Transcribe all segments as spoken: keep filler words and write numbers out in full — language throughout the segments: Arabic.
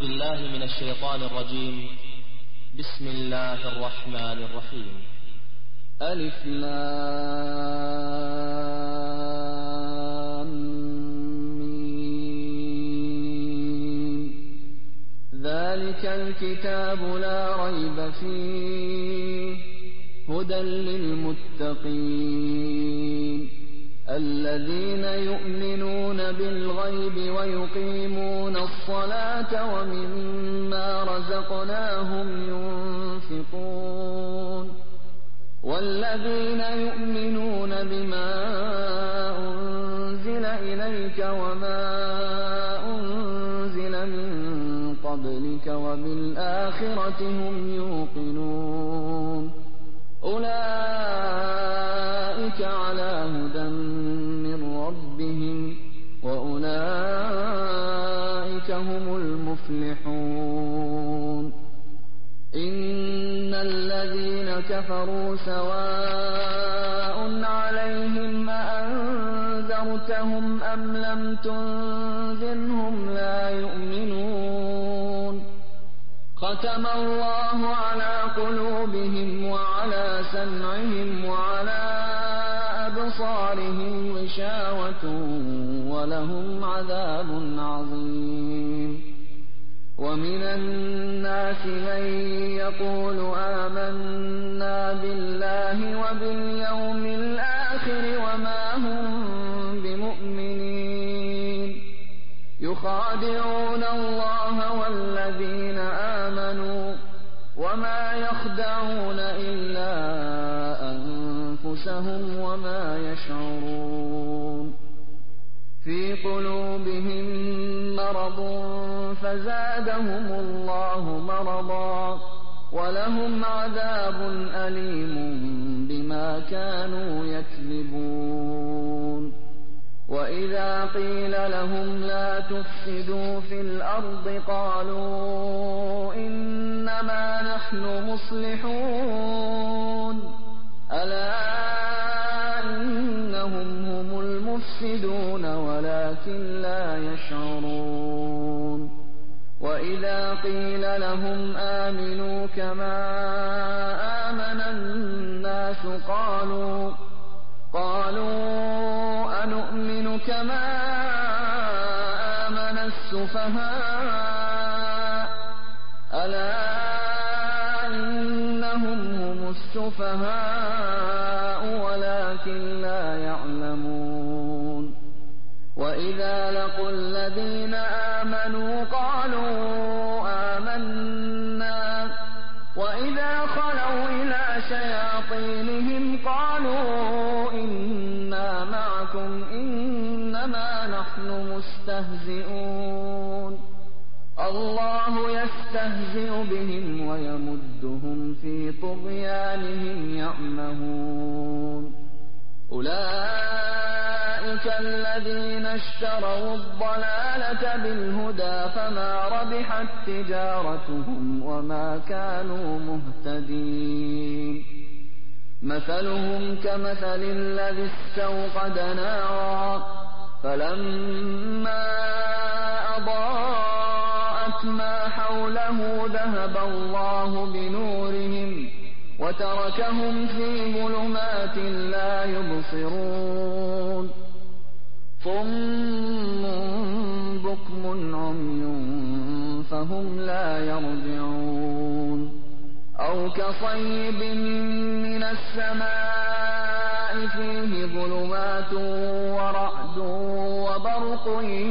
بالله من الشيطان الرجيم. بسم الله الرحمن الرحيم. ألف لام ميم. ذلك الكتاب لا ريب فيه هدى للمتقين الذين يؤمنون بالغيب ويقيمون الصلاة ومما رزقناهم ينفقون والذين يؤمنون بما أنزل إليك وما أنزل من قبلك وبالآخرة هم يوقنون أولئك على هدى من ربهم وأولئك هم المفلحون. إن الذين كفروا سواء عليهم أأنذرتهم أم لم تنذرهم لا يؤمنون. ختم الله على قلوبهم وعلى سمعهم وعلى أبصارهم غشاوة ولهم عذاب عظيم. ومن الناس من يقول آمنا بالله وباليوم الآخر وما هم بمؤمنين يخادعون الله والذين آمنوا وما يخدعون إلا أنفسهم وما يشعرون. في قلوبهم مرض فزادهم الله مرضا ولهم عذاب أليم بما كانوا يكذبون. وإذا قيل لهم لا تفسدوا في الأرض قالوا إنما نحن مصلحون ألا إنهم هم المفسدون ولكن لا يشعرون. وإذا قيل لهم آمنوا كما آمن الناس قالوا قالوا أنؤمن كما آمن السفهاء ألا إنهم هم السفهاء ولكن لا يعلمون. وإذا لقوا الذين آمنوا قالوا آمنا وإذا خلوا إلى شياطينهم قالوا إنا معكم إنما نحن مستهزئون الله يستهزئ بهم ويمدهم في طغيانهم يعمهون. أولئك الذين اشتروا الضلالة بالهدى فما ربحت تجارتهم وما كانوا مهتدين. مثلهم كمثل الذي استوقد نارا فلما أضاءت ما حوله ذهب الله بنورهم وتركهم في ظلمات لا يبصرون. صم بكم عمي فهم لا يرجعون. أو كصيب من السماء فيه ظلمات ورعد وبرق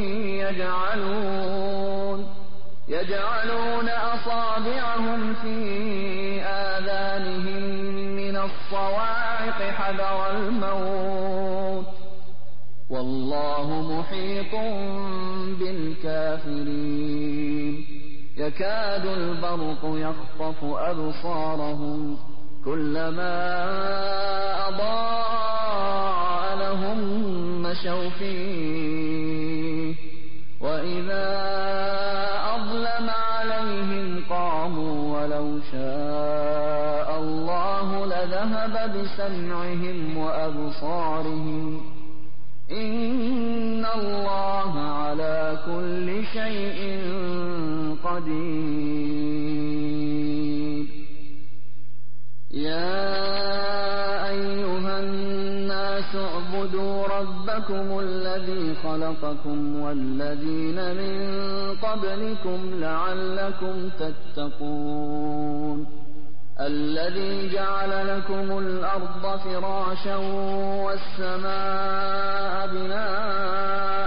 يجعلون يجعلون أصابعهم في آذانهم من الصواعق حذر الموت والله محيط بالكافرين. يكاد البرق يخطف أبصارهم كلما أضاء لهم مشوا فيه وإذا أظلم عليهم قاموا ولو شاء الله لذهب بسمعهم وأبصارهم إن الله على كل شيء قدير. يا أيها الناس اعبدوا ربكم الذي خلقكم والذين من قبلكم لعلكم تتقون. الذي جعل لكم الأرض فراشا والسماء بناء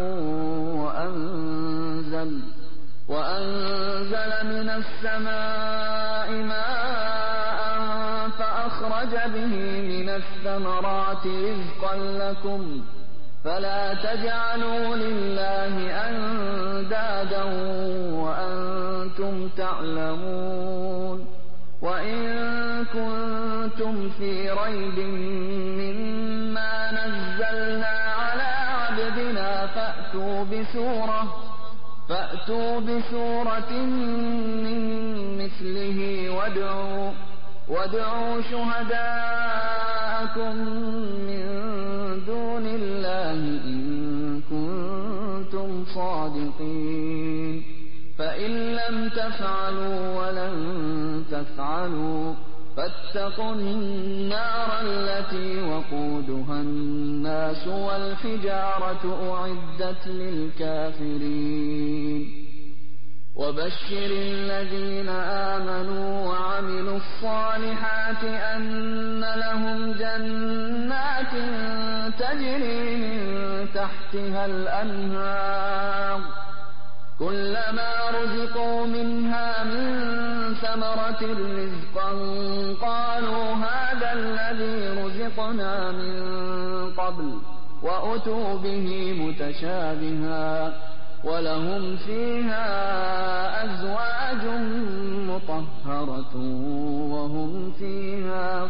وأنزل, وأنزل من السماء ماء فأخرج به من الثمرات رزقا لكم فلا تجعلوا لله أندادا وأنتم تعلمون. وإن كنتم في ريب مما نزلنا على عبدنا فأتوا بسورة, فأتوا بسورة من مثله وادعوا, وادعوا شهداءكم من دون الله إن كنتم صادقين. فإن لم تفعلوا ولن تفعلوا فاتقوا النار التي وقودها الناس والحجارة أعدت للكافرين. وبشر الذين آمنوا وعملوا الصالحات أن لهم جنات تجري من تحتها الأنهار كلما رزقوا منها من ثمرة رزقا قالوا هذا الذي رزقنا من قبل وأتوا به متشابها ولهم فيها أزواج مطهرة وهم فيها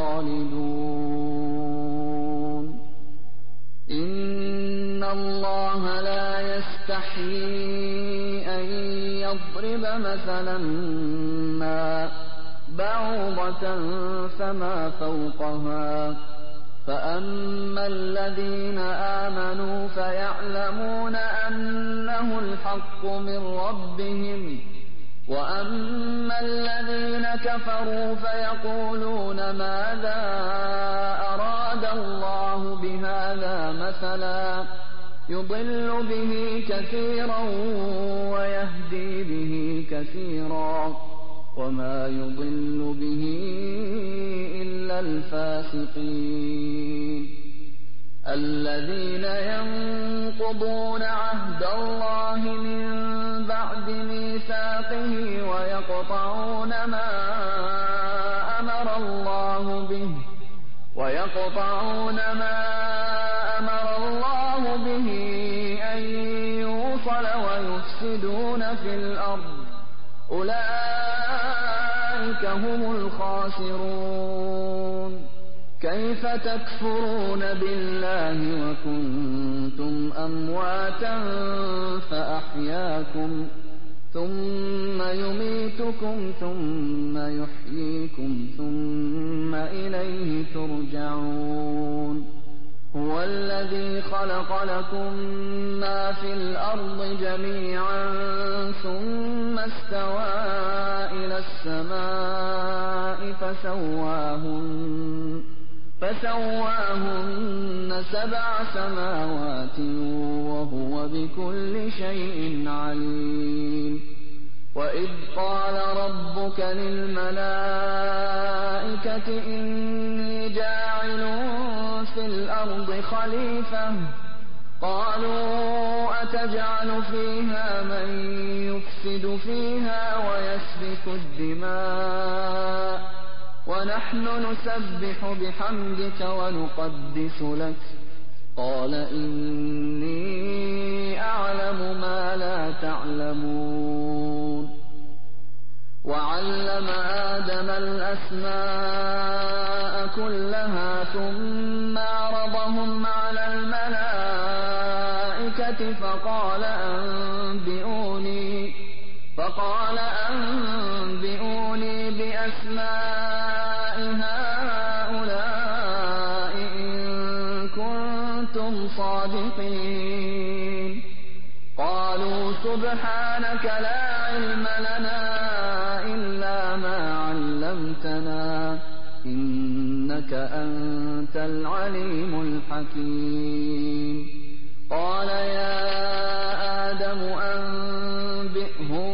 خالدون. إن الله لا يستحيي أن يضرب مثلا ما بعوضة فما فوقها فأما الذين آمنوا فيعلمون أنه الحق من ربهم وأما الذين كفروا فيقولون ماذا أراد الله بهذا مثلا يضل به كثيرا ويهدي به كثيرا وما يضل به إلا الفاسقين. الذين ينقضون عهد الله من بعد ميثاقه ويقطعون ما أمر الله به ويقطعون ما أمر الله به أن يوصل ويفسدون في الأرض أولئك هم الخاسرون. كيف تكفرون بالله وكنتم أمواتا فأحياكم ثم يميتكم ثم يحييكم ثم إليه ترجعون. هو الذي خلق لكم ما في الأرض جميعا ثم استوى إلى السماء فسواهن, فسواهن سبع سماوات وهو بكل شيء عليم. وإذ قال ربك للملائكة إني جاعل في الأرض خليفة قالوا أتجعل فيها من يفسد فيها ويسفك الدماء ونحن نسبح بحمدك ونقدس لك قال إني أعلم ما لا تعلمون. وعلم آدم الأسماء كلها ثم عرضهم على الملائكة فقال أنبئوني, فقال أنبئوني بأسماء هؤلاء إن كنتم صادقين. قالوا سبحانك لا علم لنا إلا ما علمتنا إنك أنت العليم الحكيم قال يا آدم أنبئهم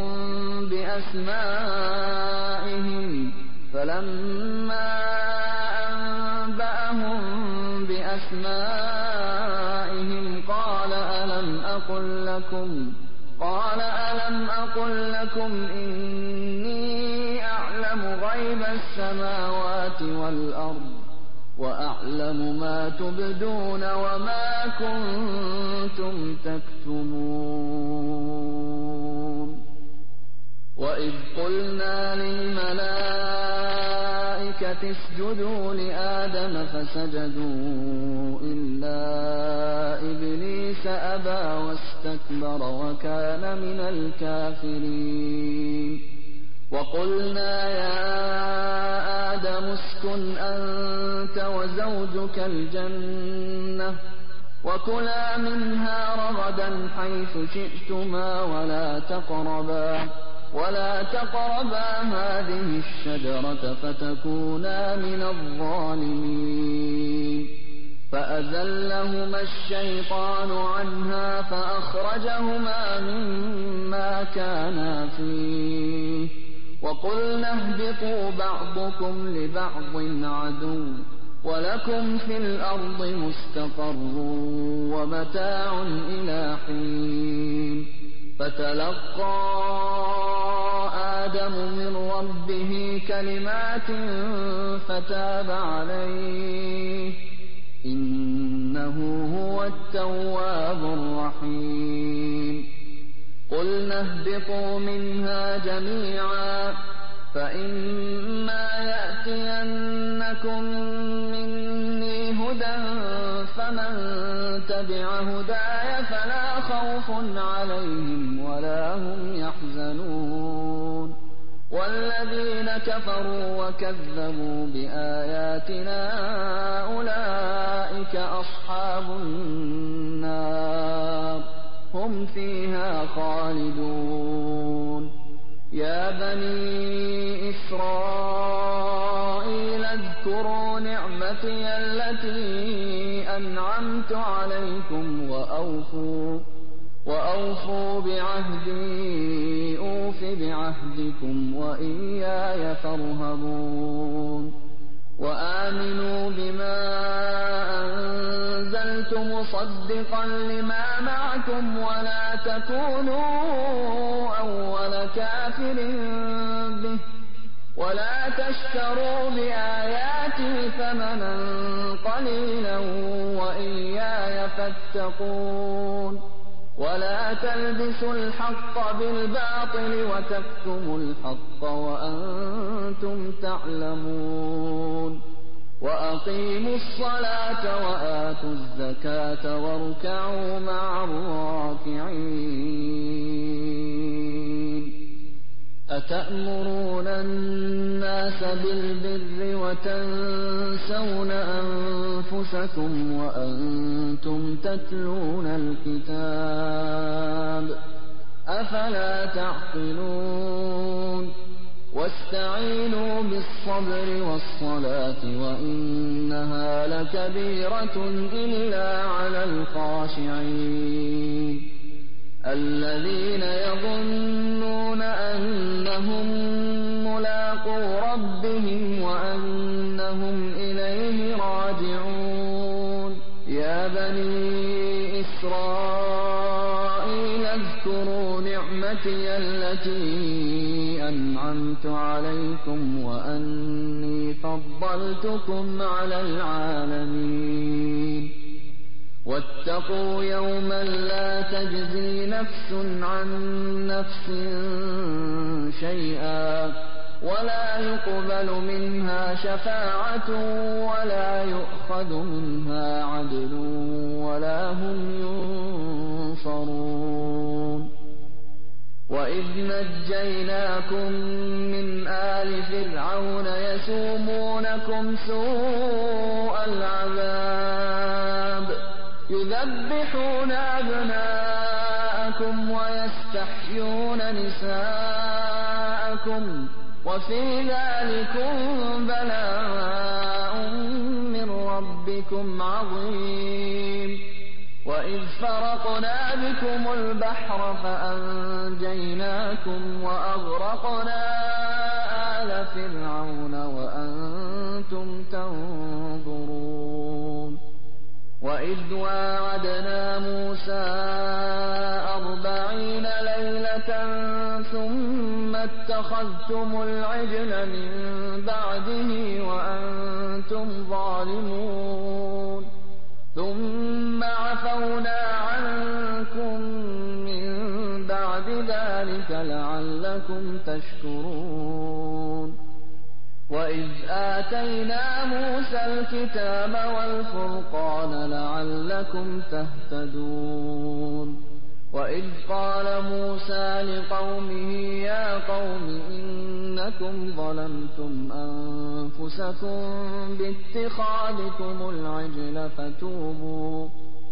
بأسمائهم فلما أنبأهم بأسمائهم قال ألم أقل لكم قال ألم أقل لكم إني أعلم غيب السماوات والأرض وأعلم ما تبدون وما كنتم تكتمون وإذ قلنا للملائكة اسجدوا لآدم فسجدوا إلا إبليس أبى واستكبر وكان من الكافرين وقلنا يا آدم اسكن أنت وزوجك الجنة وكلا منها رغدا حيث شئتما ولا تقربا ولا تقربا هذه الشجرة فتكونا من الظالمين فأزلهما الشيطان عنها فأخرجهما مما كانا فيه وقلنا اهبطوا بعضكم لبعض عدو ولكم في الأرض مستقر ومتاع إلى حين فتلقى آدم من ربه كلمات فتاب عليه إنه هو التواب الرحيم قلنا اهبطوا منها جميعا فإما يأتينكم مني هدى فمن تبع هداي فلا خوف عليهم ولا هم يحزنون والذين كفروا وكذبوا بآياتنا أولئك أصحاب النار هم فيها خالدون يا بني إسرائيل اذكروا نعمتي التي أنعمت عليكم وأوفوا وأوفوا بعهدي أوف بعهدكم وإياي فارهبون وآمنوا بما أنزلت مصدقا لما معكم ولا تكونوا أول كافر به ولا تشتروا بآياتي ثمنا قليلا وإياي فاتقون ولا تلبسوا الحق بالباطل وتكتموا الحق وأنتم تعلمون وأقيموا الصلاة وآتوا الزكاة واركعوا مع الراكعين أتأمرون الناس بالبر وتنسون أنفسكم وأنتم تتلون الكتاب أفلا تعقلون واستعينوا بالصبر والصلاة وإنها لكبيرة إلا على الخاشعين الذين يظنون أنهم ملاقو ربهم وأنهم إليه راجعون يا بني إسرائيل اذكروا نعمتي التي أنعمت عليكم وأني فضلتكم على العالمين واتقوا يوما لا تجزي نفس عن نفس شيئا ولا يقبل منها شفاعة ولا يؤخذ منها عدل ولا هم ينصرون وإذ نجيناكم من آل فرعون يسومونكم سوء العذاب يذبحون أبناءكم ويستحيون نساءكم معكم وفي ذلكم بلاء من ربكم عظيم. وإذ فرقنا بكم البحر فأنجيناكم وأغرقنا آل فرعون وأنتم تنظرون. وإذ واعدنا موسى أربعين ليلة ثم اتخذتم العجل من بعده وأنتم ظالمون ثم عفونا عنكم من بعد ذلك لعلكم تشكرون. وإذ آتينا موسى الكتاب والفرقان لعلكم تهتدون. وإذ قال موسى لقومه يا قوم إنكم ظلمتم أنفسكم باتخاذكم العجل فتوبوا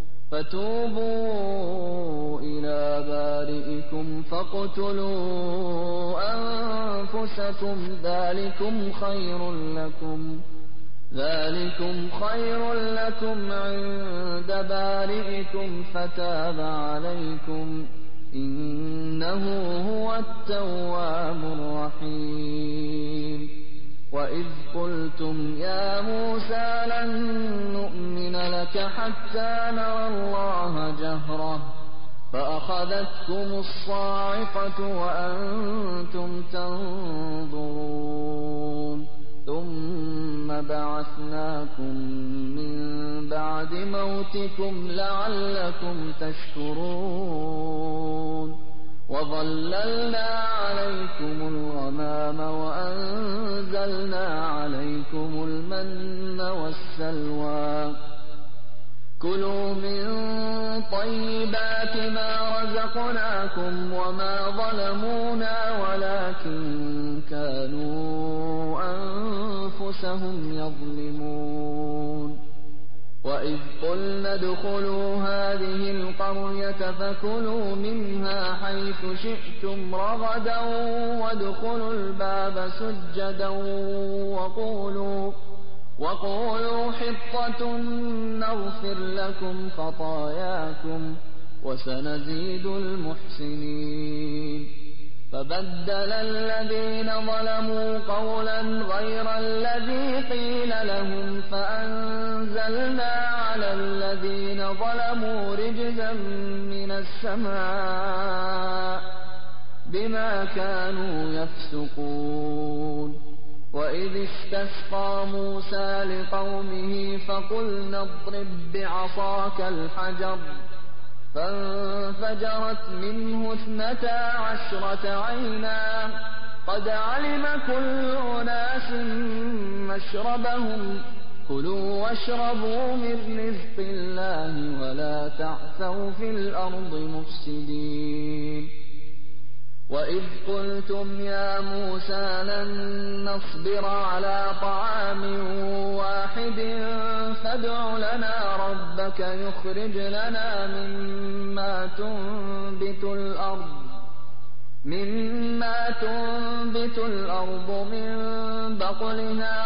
فتوبوا إلى بارئكم فاقتلوا أنفسكم ذلكم خير لكم ذلكم خير لكم عند بارئكم فتاب عليكم إنه هو التواب الرحيم. وإذ قلتم يا موسى لن نؤمن لك حتى نرى الله جهرة فأخذتكم الصاعقة وأنتم تنظرون ثم بعثناكم من بعد موتكم لعلكم تشكرون. وظللنا عليكم الغمام وأنزلنا عليكم المن والسلوى كلوا من طيبات ما رزقناكم وما ظلمونا ولكن كانوا أنفسهم يظلمون. وإذ قلنا ادخلوا هذه القرية فكلوا منها حيث شئتم رغدا وادخلوا الباب سجدا وقولوا وقولوا حطة نغفر لكم خطاياكم وسنزيد المحسنين. فبدل الذين ظلموا قولا غير الذي قيل لهم فأنزلنا على الذين ظلموا رجزا من السماء بما كانوا يفسقون. وإذ استسقى موسى لقومه فقلنا اضرب بعصاك الحجر فانفجرت منه اثنتا عشرة عينا قد علم كل أناس مشربهم كلوا واشربوا من رزق الله ولا تعثوا في الأرض مفسدين. وإذ قلتم يا موسى لن نصبر على طعام واحد فادع لنا ربك يخرج لنا مما تنبت الأرض مما تنبت الأرض من بقلها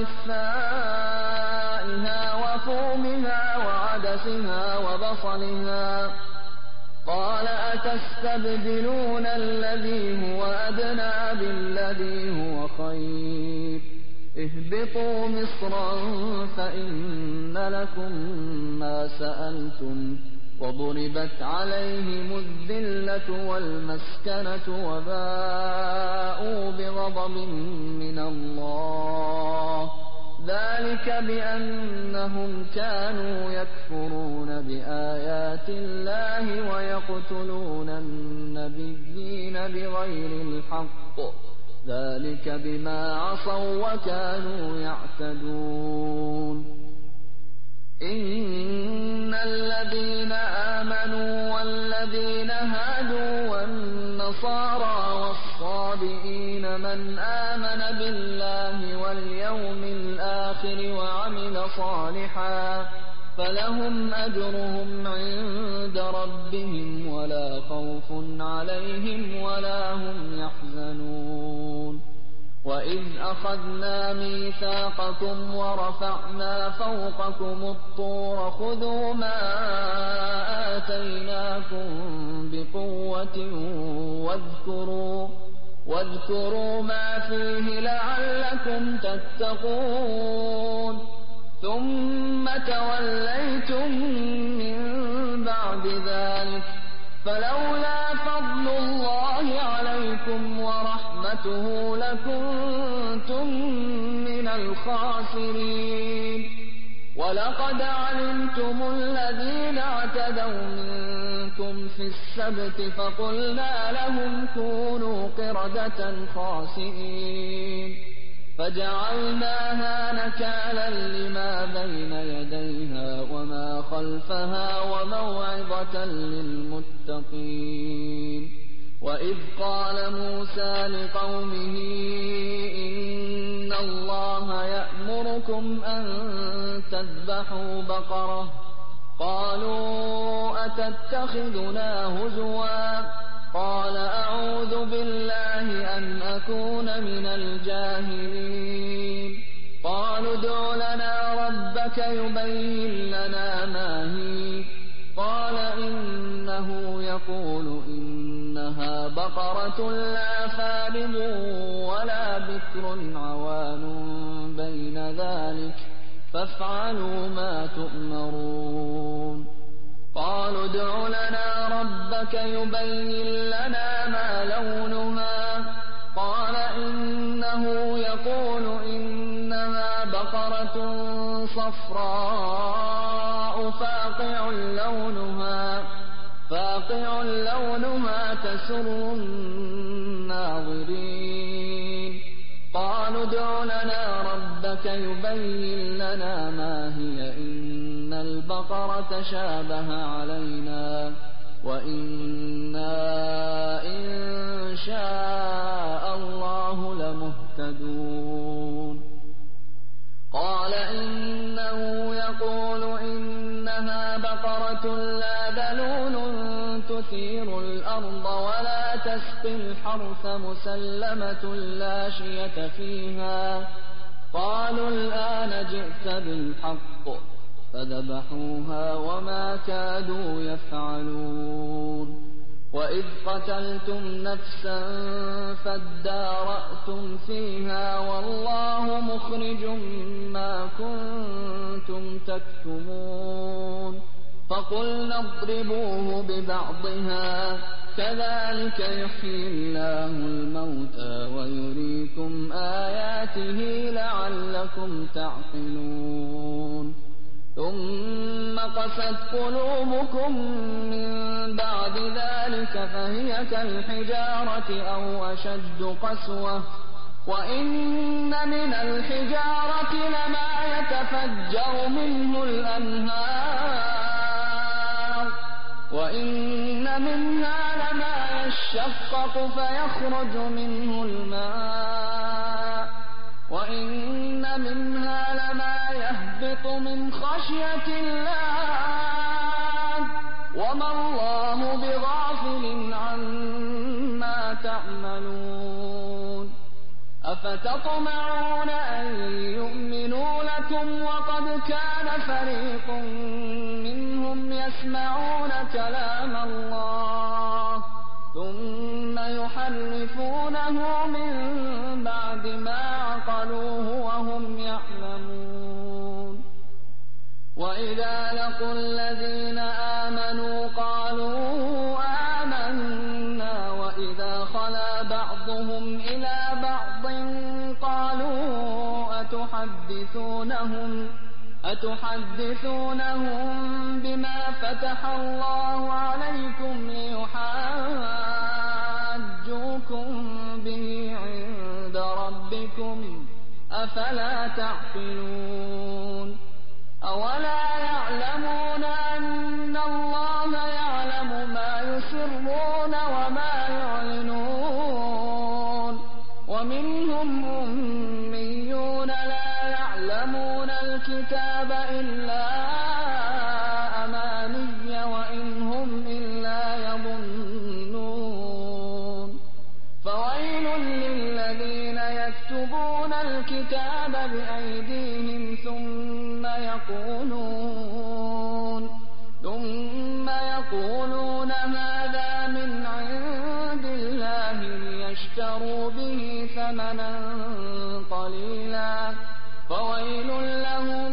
وقثائها وفومها وعدسها وبصلها قال أتستبدلون الذي هو أدنى بالذي هو خير اهبطوا مصرا فإن لكم ما سألتم وضربت عليهم الذلة والمسكنة وباءوا بغضب من الله ذلك بأنهم كانوا يكفرون بآيات الله ويقتلون النبيين بغير الحق ذلك بما عصوا وكانوا يعتدون. إن الذين آمنوا والذين هادوا والنصارى والصابئين من آمن بالله واليوم الآخر وعمل صالحا فلهم أجرهم عند ربهم ولا خوف عليهم ولا هم يحزنون. وإذ أخذنا ميثاقكم ورفعنا فوقكم الطور خذوا ما آتيناكم بقوة واذكروا, واذكروا ما فيه لعلكم تتقون ثم توليتم من بعد ذلك فلولا فضل الله عليكم ورحمته لكنتم من الخاسرين ولقد علمتم الذين اعتدوا منكم في السبت فقلنا لهم كونوا قردة خاسئين فجعلناها نكالا لما بين يديها وما خلفها وموعظة للمتقين وإذ قال موسى لقومه إن الله يأمركم أن تذبحوا بقرة قالوا أتتخذنا هزوا قال أعوذ بالله أن أكون من الجاهلين قالوا ادع لنا ربك يبين لنا ما هي قال إنه يقول إنها بقرة لا فارض ولا بكر عوان بين ذلك فافعلوا ما تؤمرون قالوا ادع لنا ربك يبين لنا ما لونها قال إنه يقول إنها بقرة صفراء فاقع لونها فاقع لونها تسر الناظرين قالوا ادع لنا ربك يبين لنا ما هي إن البقرة شابه علينا وإنا إن شاء الله لمهتدون قال إنه يقول إنها بقرة لا ذلول تثير الأرض ولا تسقي الحرث مسلمة لا شية فيها قالوا الآن جئت بالحق فذبحوها وما كادوا يفعلون وإذ قتلتم نفسا فادارأتم فيها والله مخرج ما كنتم تكتمون فقلنا اضربوه ببعضها كذلك يحيي الله الموتى ويريكم آياته لعلكم تعقلون ثم قست قلوبكم من بعد ذلك فهي كالحجارة أو أشد قسوة وإن من الحجارة لما يتفجر منه الأنهار وإن منها لما يشقق فيخرج منه الماء وإن منها لما يهبط من خشية الله وما الله بغافل عما تعملون أفتطمعون أن يؤمنوا لكم وقد كان فريق منهم يسمعون كلام الله ثم يحرفونه من بعد ما عقلوه وهم يعلمون وإذا لقوا الذين آمنوا قالوا آمنا وإذا خلا بعضهم إلى بعض قالوا أتحدثونهم أتحدثونهم بما فتح الله عليكم ليحاجوكم به عند ربكم أفلا تعقلون أولا يعلمون أن الله يعلم ما يسرون وما يعلنون ومنهم أميون لا يعلمون الكتاب إلا أماني وإن هم إلا يظنون فويل للذين يكتبون الكتاب بأيديهم ثم يقولون ثم يقولون هذا من عند الله ليشتروا به ثمنا قليلا فويل لهم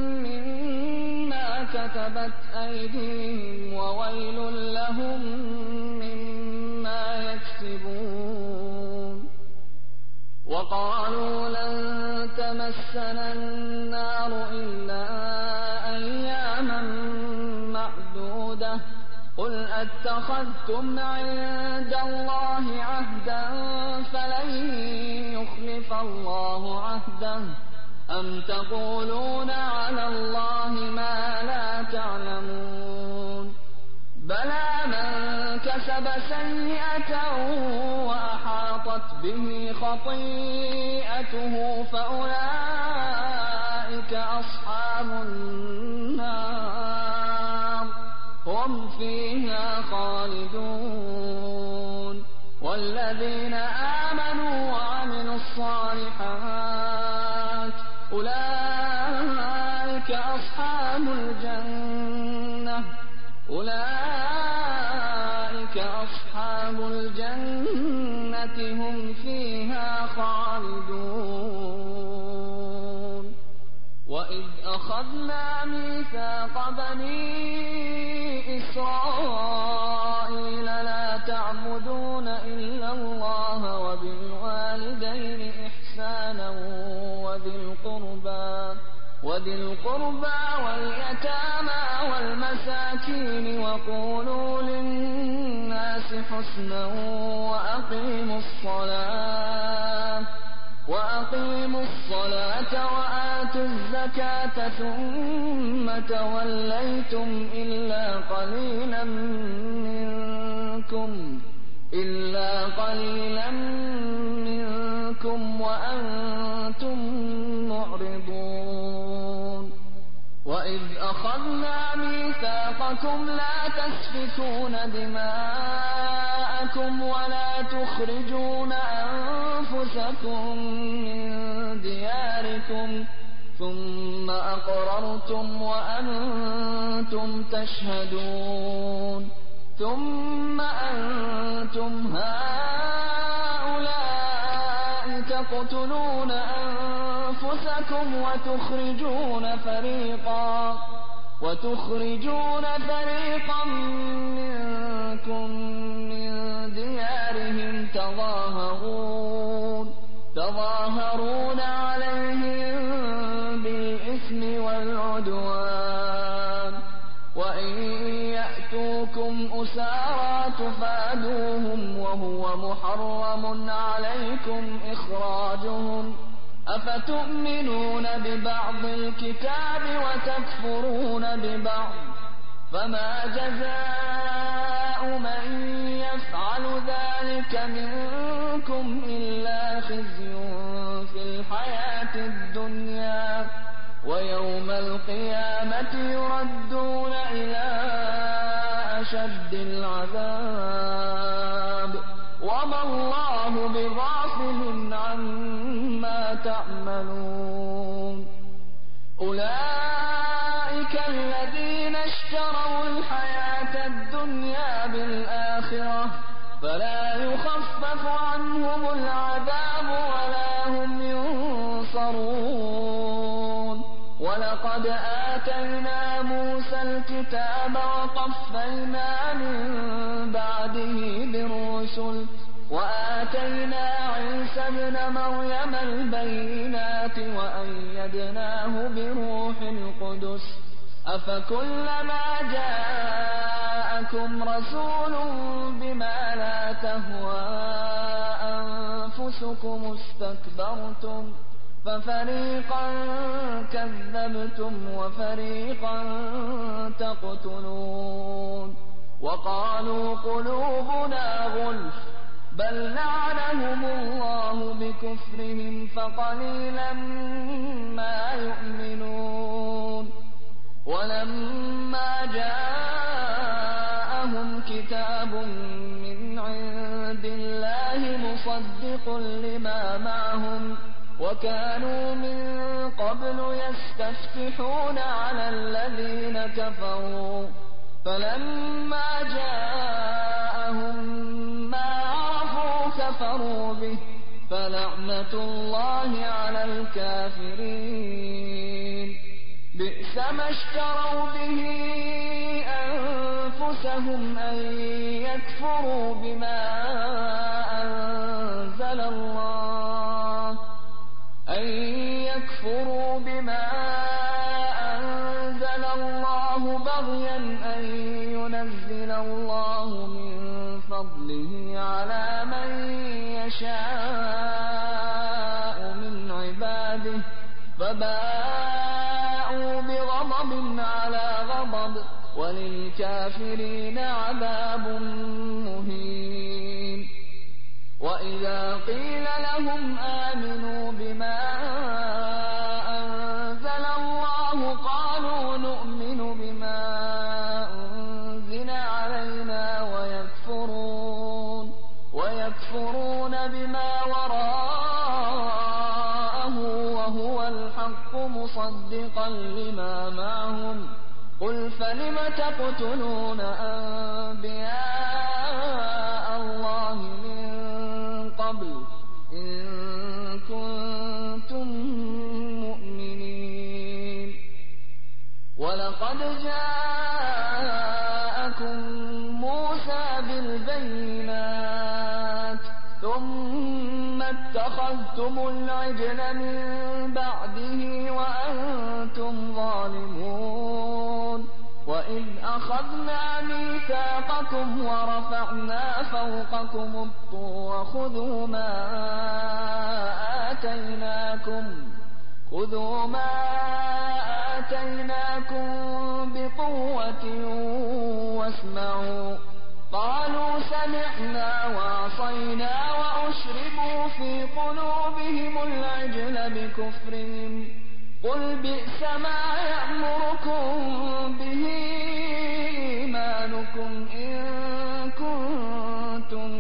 مما كتبت أيديهم وويل لهم مما يكسبون. وقالوا لن تمسنا النار إلا أياما معدودة قل أتخذتم عند الله عهدا فلن يخلف الله عهده أم تقولون على الله ما لا تعلمون. بلى من كسب سيئة وأحاطت به خطيئته فأولئك أصحاب النار هم فيها خالدون. والذين آمنوا وعملوا الصالحات أولئك أصحاب الجنة أولئك أصحاب الجنة هم فيها خالدون. وإذ أخذنا ميثاق بني إسرائيل لا تعبدون إلا الله وبالوالدين إحسانا وذي القربى وذي القربى واليتامى والمساكين وقولوا للناس حسنا وأقيموا الصلاة وأقيموا الصلاة وآتوا الزكاة ثم توليتم إلا قليلا منكم إلا قليلا منكم وأنتم معرضون. وإذ أخذنا ميثاقكم لا تسفكون دماءكم ولا تخرجون أنفسكم من دياركم ثم أقررتم وأنتم تشهدون ثم أنتم هؤلاء تقتلون أنفسكم وتخرجون فريقا وتخرجون فريقا منكم من ديارهم تظاهرون تظاهرون عليهم بالإثم والعدوان وإن يأتوكم أسارى تفادوهم وهو محرم عليكم إخراجهم أفتؤمنون ببعض الكتاب وتكفرون ببعض فما جزاء من يفعل ذلك منكم إلا خزي في الحياة الدنيا ويوم القيامة يردون إلى أشد العذاب وما الله بغافل عما تعملون. أولئك الذين اشتروا الحياة الدنيا بالآخرة فلا يخفف عنهم العذاب ولا هم ينصرون. ولقد آتينا موسى الكتاب وقفينا من بعده بالرسل وآتينا عيسى ابن مريم البينات وأيدناه بروح القدس أفكلما جاءكم رسول بما لا تهوى أنفسكم استكبرتم ففريقا كذبتم وفريقا تقتلون. وقالوا قلوبنا غلف بل لعنهم الله بكفرهم فقليلا ما يؤمنون. ولما جاءهم كتاب من عند الله مصدق مصدق لما معهم وكانوا من قبل يستفتحون على الذين كفروا فلما جاءهم ما عرفوا كفروا به فلعنة الله على الكافرين بئس ما اشتروا به أنفسهم أن يكفروا بما أنزل الله أن يكفروا بما أنزل الله بغيا أن ينزل الله من فضله على من يشاء من عباده فباءوا بغضب على غضب وللكافرين عذاب مهين وإذا قيل لهم آمنوا بما أنزل الله قالوا نؤمن بما أنزل علينا ويكفرون ويكفرون بما وراءه وهو الحق مصدقا لما معهم قل فلم تقتلون أنبياء الله من قبل إن كنتم مؤمنين ولقد جاءكم موسى بالبينات ثم اتخذتم العجل من بعده وأنتم ظالمون وإذ أخذنا ميثاقكم ورفعنا فوقكم الطور خذوا ما آتيناكم خذوا ما آتيناكم بقوة واسمعوا قالوا سمعنا وعصينا وأشربوا في قلوبهم العجل بكفرهم قل بئس ما يأمركم به إيمانكم إن كنتم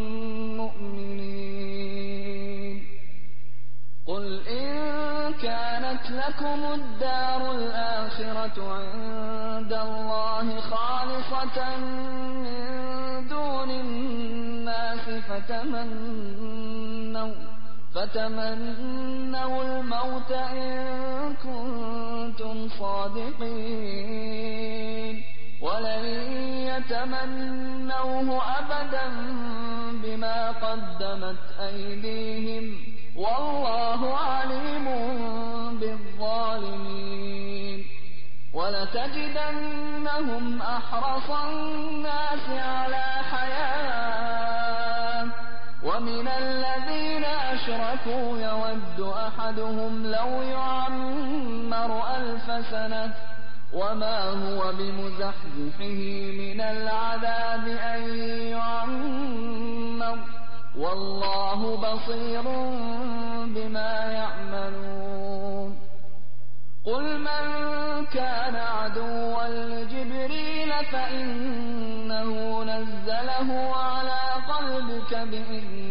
مؤمنين قل إن كانت لكم الدار الآخرة عند الله خالصة من دون الناس فتمنوا فتمنوا الموت إن كنتم صادقين ولن يتمنوه أبدا بما قدمت أيديهم والله عليم بالظالمين ولتجدنهم أحرص الناس على حياة ومن الذين أشركوا يود أحدهم لو يعمر ألف سنة وما هو بمزحزحه من العذاب أن يعمر والله بصير بما يعملون قل من كان عدوا لجبريل فإنه نزله على قلبك بإذن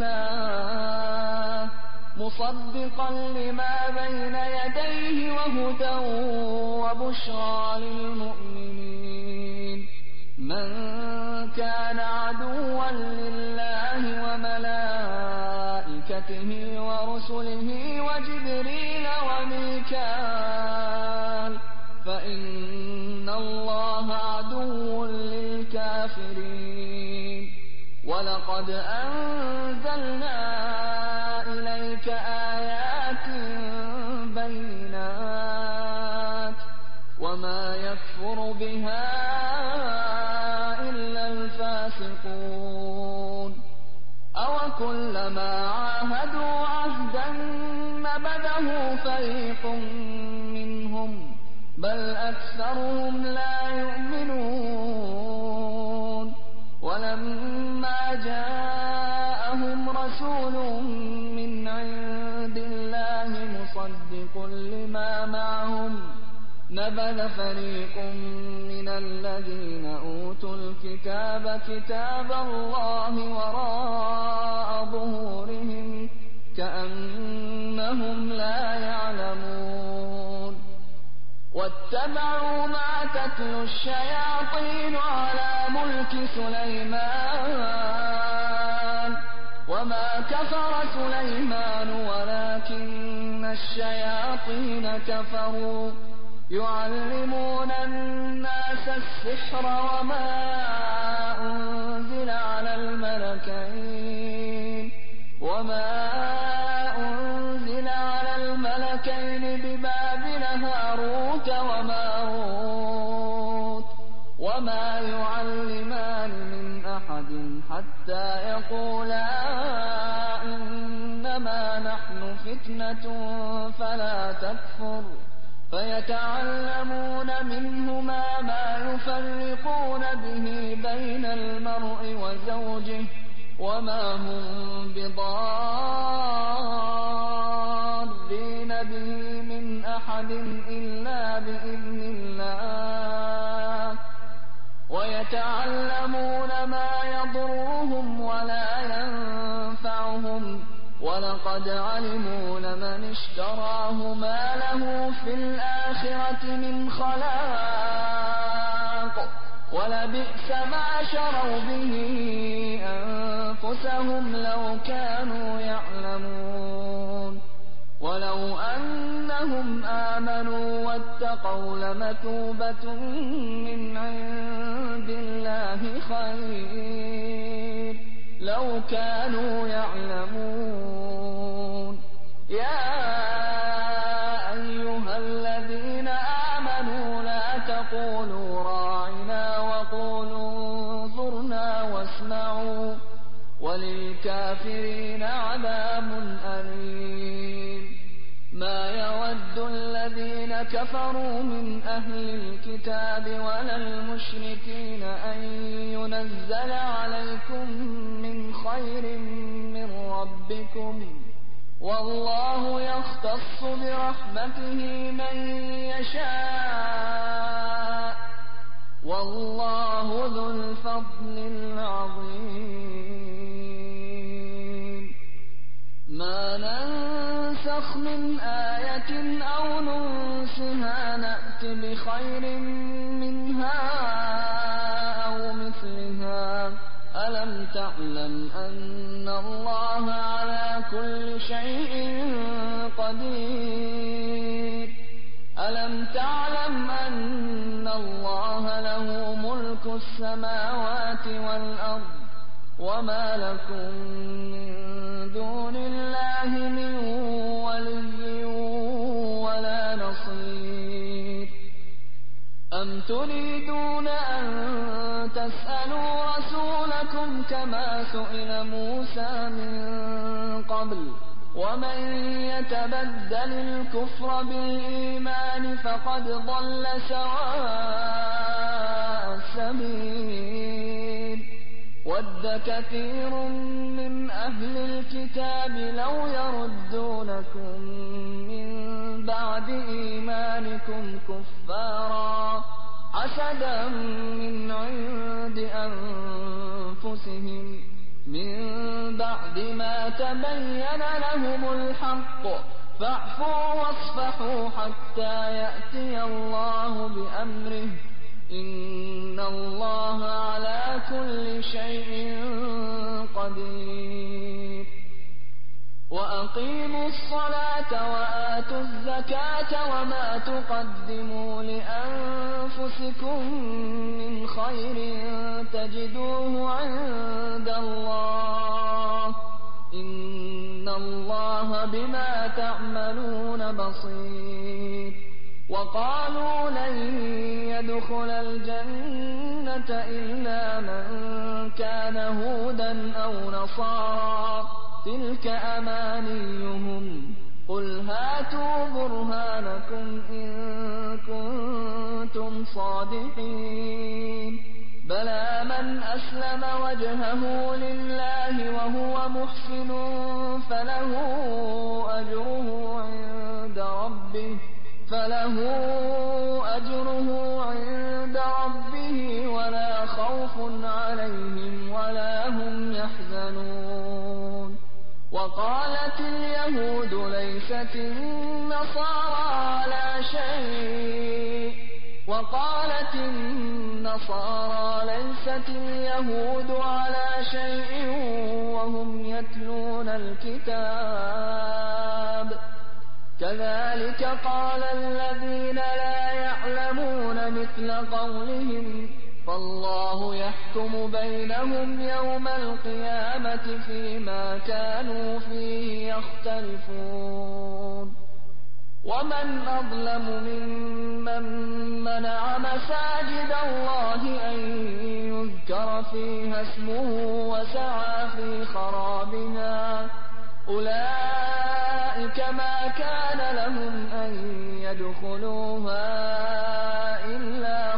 الله مصدقا لما بين يديه وهدى وبشرى للمؤمنين من كان عدوا لله وملائكته ورسله وجبريل وميكال فإن الله عدو للكافرين ولقد أنزلنا إليك آيات بينات وما يكفر بها إلا الفاسقون أوكلما عاهدوا عهدا نبذه فريق منهم بل أكثرهم لا يؤمنون ولما جاءهم رسول من عند الله مصدق لما معهم نبذ فريق من الذين أوتوا الكتاب كتاب الله وراء ظهورهم كأنهم لا يعلمون واتبعوا ما تتلو الشياطين على ملك سليمان وما كفر سليمان ولكن الشياطين كفروا يعلمون الناس السحر وما أنزل على الملكين وما أنزل على الملكين ببابل هاروت وماروت وما يعلمان من أحد حتى يقولا إنما نحن فتنة فلا تكفر فيتعلمون منهما ما يفرقون به بين المرء وزوجه وما هم بضارين به من أحد إلا بإذن الله ويتعلمون ما يضرهم ولا ينفعهم ولقد علموا لمن اشتراه ما له في الآخرة من خلاق ولبئس ما شروا به أنفسهم لو كانوا يعلمون ولو أنهم آمنوا واتقوا لمثوبة من عند الله خير لو كانوا يعلمون يا أيها الذين آمنوا لا تقولوا راعنا وقولوا انظرنا واسمعوا وللكافرين عذاب أليم ما يود الذين كفروا من أهل الكتاب ولا المشركين أن ينزل عليكم من خير من ربكم والله يختص برحمته من يشاء والله ذو الفضل العظيم ما ننسخ من آية أو ننسها نأت بخير منها أو مثلها ألم تعلم أن الله على كل شيء قدير ألم تعلم أن الله له ملك السماوات والأرض وما لكم من دون الله من ولي ولا نصير أم تريدون أن تسألوا رسولكم كما سئل موسى من قبل ومن يتبدل الكفر بالإيمان فقد ضل سواء السبيل ود كثير من أهل الكتاب لو يردونكم من بعد إيمانكم كفارا حسدا من عند أنفسهم من بعد ما تبين لهم الحق فاعفوا واصفحوا حتى يأتي الله بأمره إن الله على كل شيء قدير وأقيموا الصلاة وآتوا الزكاة وما تقدموا لأنفسكم من خير تجدوه عند الله إن الله بما تعملون بصير وقالوا لن يدخل الجنة إلا من كان هودا أو نصارى تلك أمانيهم قل هاتوا برهانكم إن كنتم صادقين بلى من أسلم وجهه لله وهو محسن فله أجره عند ربه فله أجره عند ربه ولا خوف عليهم ولا هم يحزنون. وقالت اليهود ليست النصارى على شيء وقالت النصارى ليست اليهود على شيء وهم يتلون الكتاب كذلك قال الذين لا يعلمون مثل قولهم فالله يحكم بينهم يوم القيامة فيما كانوا فيه يختلفون. ومن أظلم ممن منع مساجد الله أن يذكر فيها اسمه وسعى في خرابها أولئك ما كان لهم أن يدخلوها إلا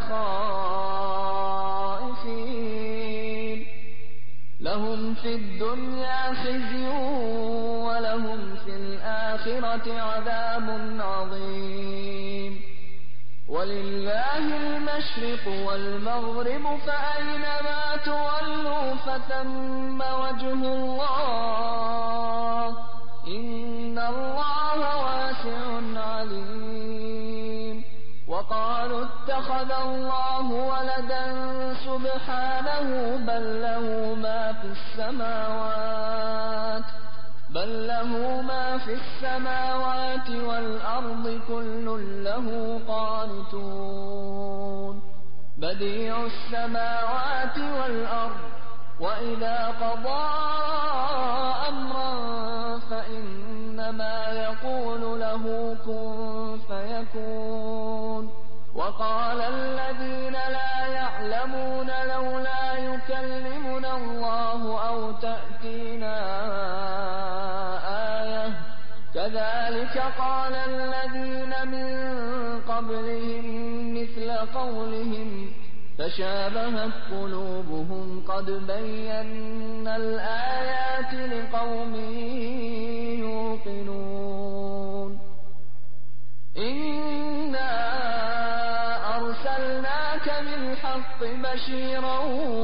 خائفين لهم في الدنيا خزي ولهم في الآخرة عذاب عظيم. ولله المشرق والمغرب فأينما تولوا فثم وجه الله إن الله واسع عليم. وقالوا اتخذ الله ولدا سبحانه بل له ما في السماوات بل له ما في السماوات والأرض كل له قانتون. بديع السماوات والأرض وإذا قضى أمرا فإنما يقول له كن فيكون. وقال الذين لا يعلمون لولا يكلمنا الله أو تأتينا آية كذلك قال الذين من قبلهم مثل قولهم تشابهت قلوبهم قد بينا الآيات لقوم يوقنون. إنا أرسلناك بالحق بشيرا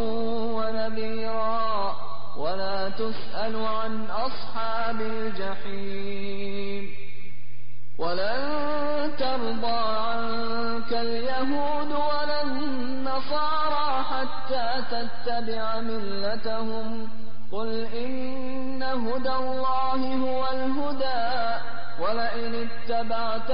ونذيرا ولا تسأل عن أصحاب الجحيم. ولن ترضى عنك اليهود ولا النصارى حتى تتبع ملتهم قل إن هدى الله هو الهدى ولئن اتبعت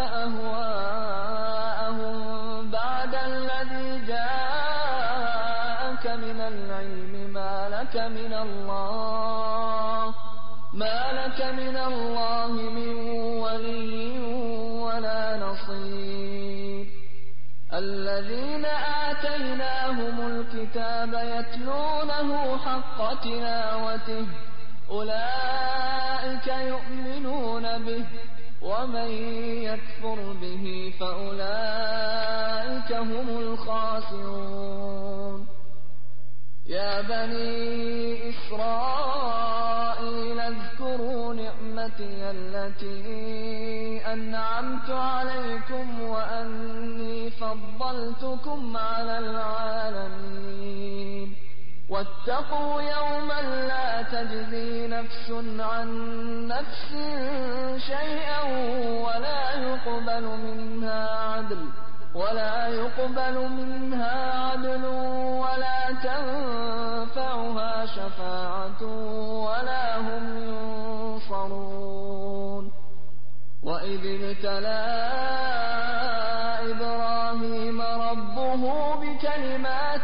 أهواءهم بعد الذي جاءك من العلم ما لك من الله ما لك من الله من ولي ولا نصير. الذين آتيناهم الكتاب يتلونه حق تلاوته أولئك يؤمنون به ومن يكفر به فأولئك هم الخاسرون. يا بني إسرائيل اذكروا نعمتي التي أنعمت عليكم وأني فضلتكم على العالمين. واتقوا يوما لا تجزي نفس عن نفس شيئا ولا يقبل منها عدل ولا يقبل منها عدل ولا تنفعها شفاعة ولا هم ينصرون. وإذ ابتلى إبراهيم ربه بكلمات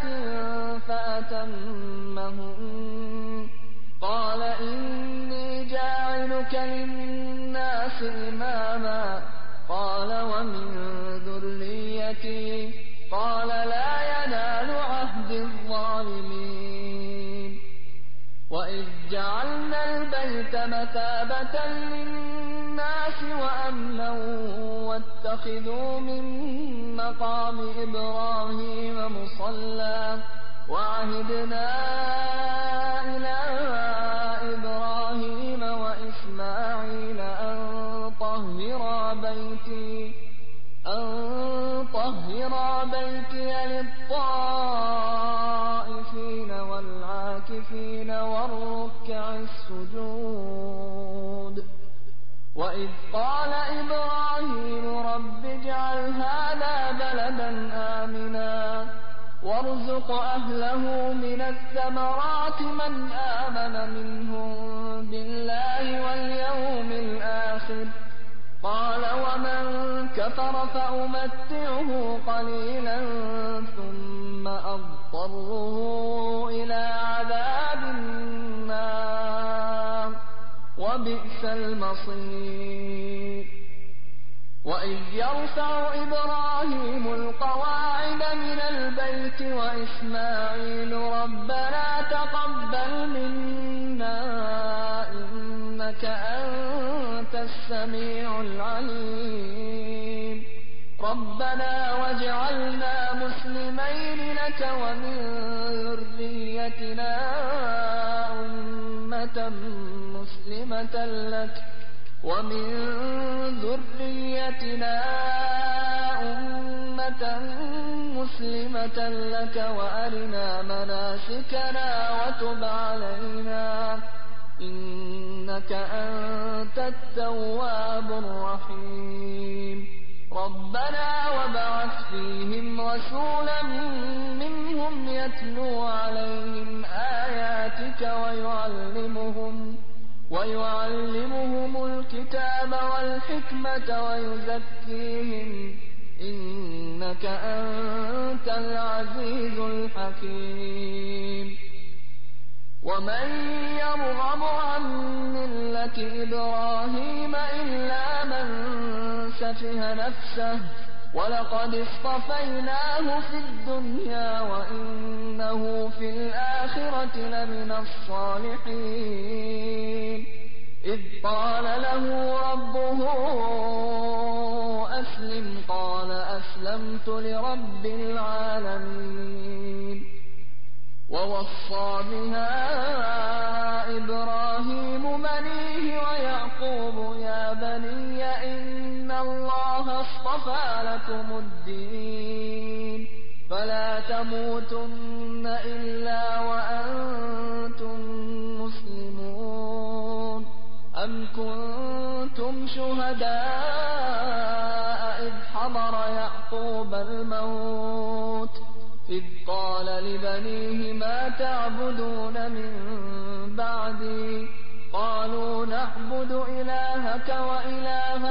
فأتمهن قال إني جاعلك للناس إماما قال ومن ذريتي قال لا ينال عهد الظالمين. وإذ جعلنا البيت مثابة للناس وأمنا واتخذوا من مقام إبراهيم مصلى وعهدنا إلى إبراهيم وإسماعيل أن طهرا بيتي أن طهرا بيتي للطائفين والعاكفين والركع السجود. وإذ قال إبراهيم رب اجعل هذا بلدا آمنا وارزق أهله من الثمرات من آمن منهم بالله واليوم الآخر. قال ومن كفر فأمتعه قليلا ثم أضطره إلى عذاب النار وبئس المصير. وإذ يرفع إبراهيم القواعد من البيت وإسماعيل ربنا تقبل منا إنك أنت السميع العليم. ربنا واجعلنا مسلمين لك ومن ذريتنا أمة مسلمة لك ومن ذريتنا أمة مسلمة لك وأرنا مناسكنا وتب علينا إنك أنت التواب الرحيم. ربنا وابعث فيهم رسولا منهم يتلو عليهم آياتك ويعلمهم ويعلمهم الكتاب والحكمة ويزكيهم إنك أنت العزيز الحكيم. ومن يرغب عن ملة إبراهيم إلا من سفه نفسه ولقد اصطفيناه في الدنيا وإنه في الآخرة لمن الصالحين. إذ قال له ربه أسلم قال أسلمت لرب العالمين. ووصى بها إبراهيم بنيه ويعقوب يا بني إن الله اصطفى لكم الدين فلا تموتن إلا وأنتم مسلمون. أم كنتم شهداء إذ حضر يعقوب الموت إذ قال لبنيه ما تعبدون من بعدي قالوا نعبد إلهك وإله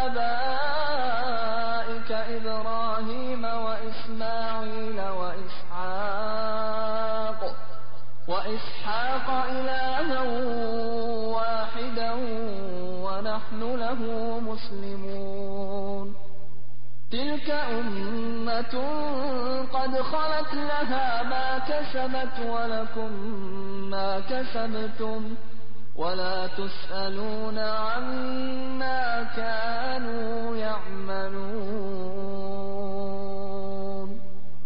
آبائك إبراهيم وإسماعيل وإسحاق وإسحاق إلها واحدا ونحن له مسلمون. تلك أمة قد خلت لها ما كسبت ولكم ما كسبتم ولا تسألون عما كانوا يعملون.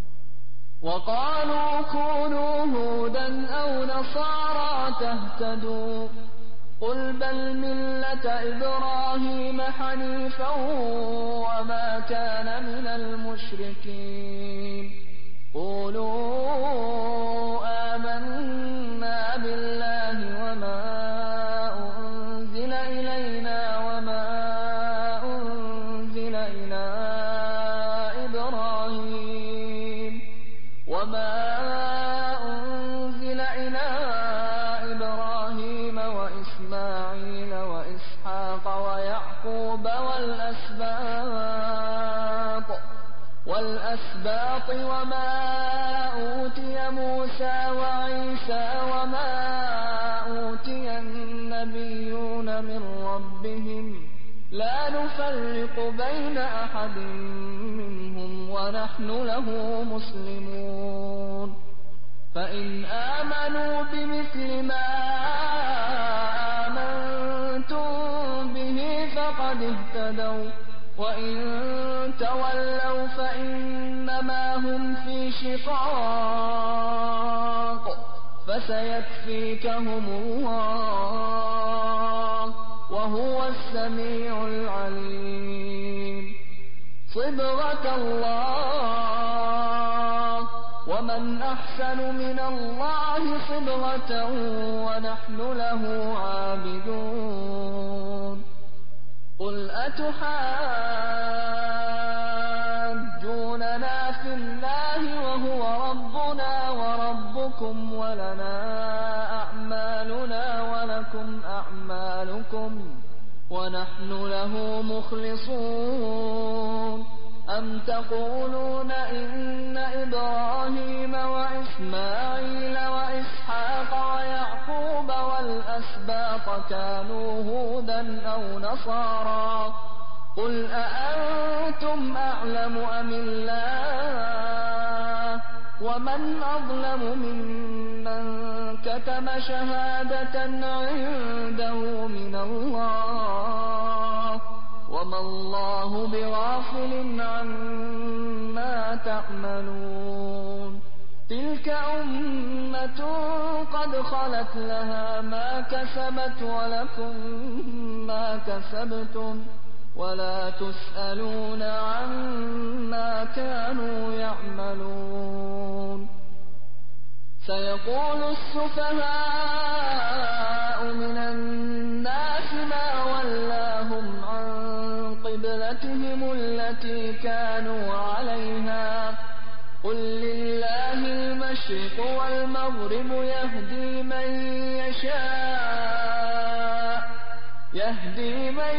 وقالوا كونوا هودا أو نصارى تهتدوا قل بل ملة إبراهيم حنيفا وما كان من المشركين. قولوا آمنا بالله وما أنزل إلينا وما أنزل إلى إبراهيم وما أنزل إلى إبراهيم وإسماعيل وإسحاق ويعقوب والأسباط والأسباط وما أوتي موسى وعيسى وما أوتي النبيون من ربهم لا نفرق بين أحد منهم ونحن له مسلمون. فإن آمنوا بمثل ما آمنتم به فقد اهتدوا وإن تولوا فإنما هم في شقاق فسيكفيكهم الله وهو السميع العليم. صبغة الله ومن أحسن من الله صبغة ونحن له عابدون قل أتحاجوننا في الله وهو ربنا وربكم ولنا أعمالنا ولكم أعمالكم ونحن له مخلصون أم تقولون إن إبراهيم وإسماعيل وإسحاق ويعقوب والأسباط كانوا هودا أو نصارى قل أأنتم أعلم أم الله ومن أظلم ممن كتم شهادة عنده من الله وما الله بغافل عما تعملون تلك أمة قد خلت لها ما كسبت ولكم ما كسبتم ولا تسألون عما كانوا يعملون سيقول السفهاء من الناس ما ولاهم عن قبلتهم التي كانوا عليها قل لله المشرق والمغرب يهدي من يشاء يهدي من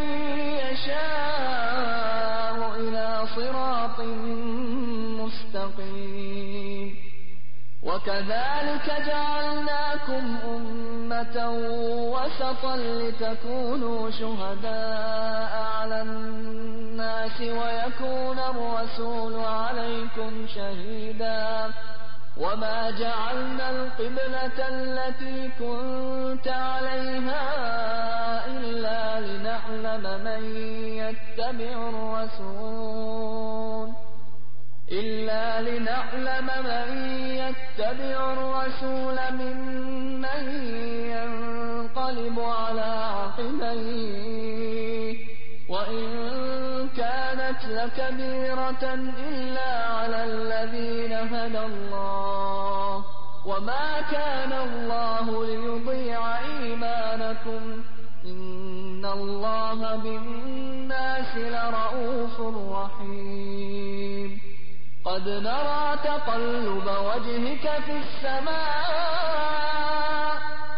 يشاء إلى صراط مستقيم وكذلك جعلناكم أمة وسطا لتكونوا شهداء على الناس ويكون الرسول عليكم شهيدا وما جعلنا القبلة التي كنت عليها إلا لنعلم من يتبع الرسول إلا لنعلم من يتبع الرسول ممن ينقلب على عقبيه وإن كانت لكبيرة إلا على الذين هدى الله وما كان الله ليضيع إيمانكم إن الله بالناس لرءوف رحيم قد نرى تقلب وجهك في السماء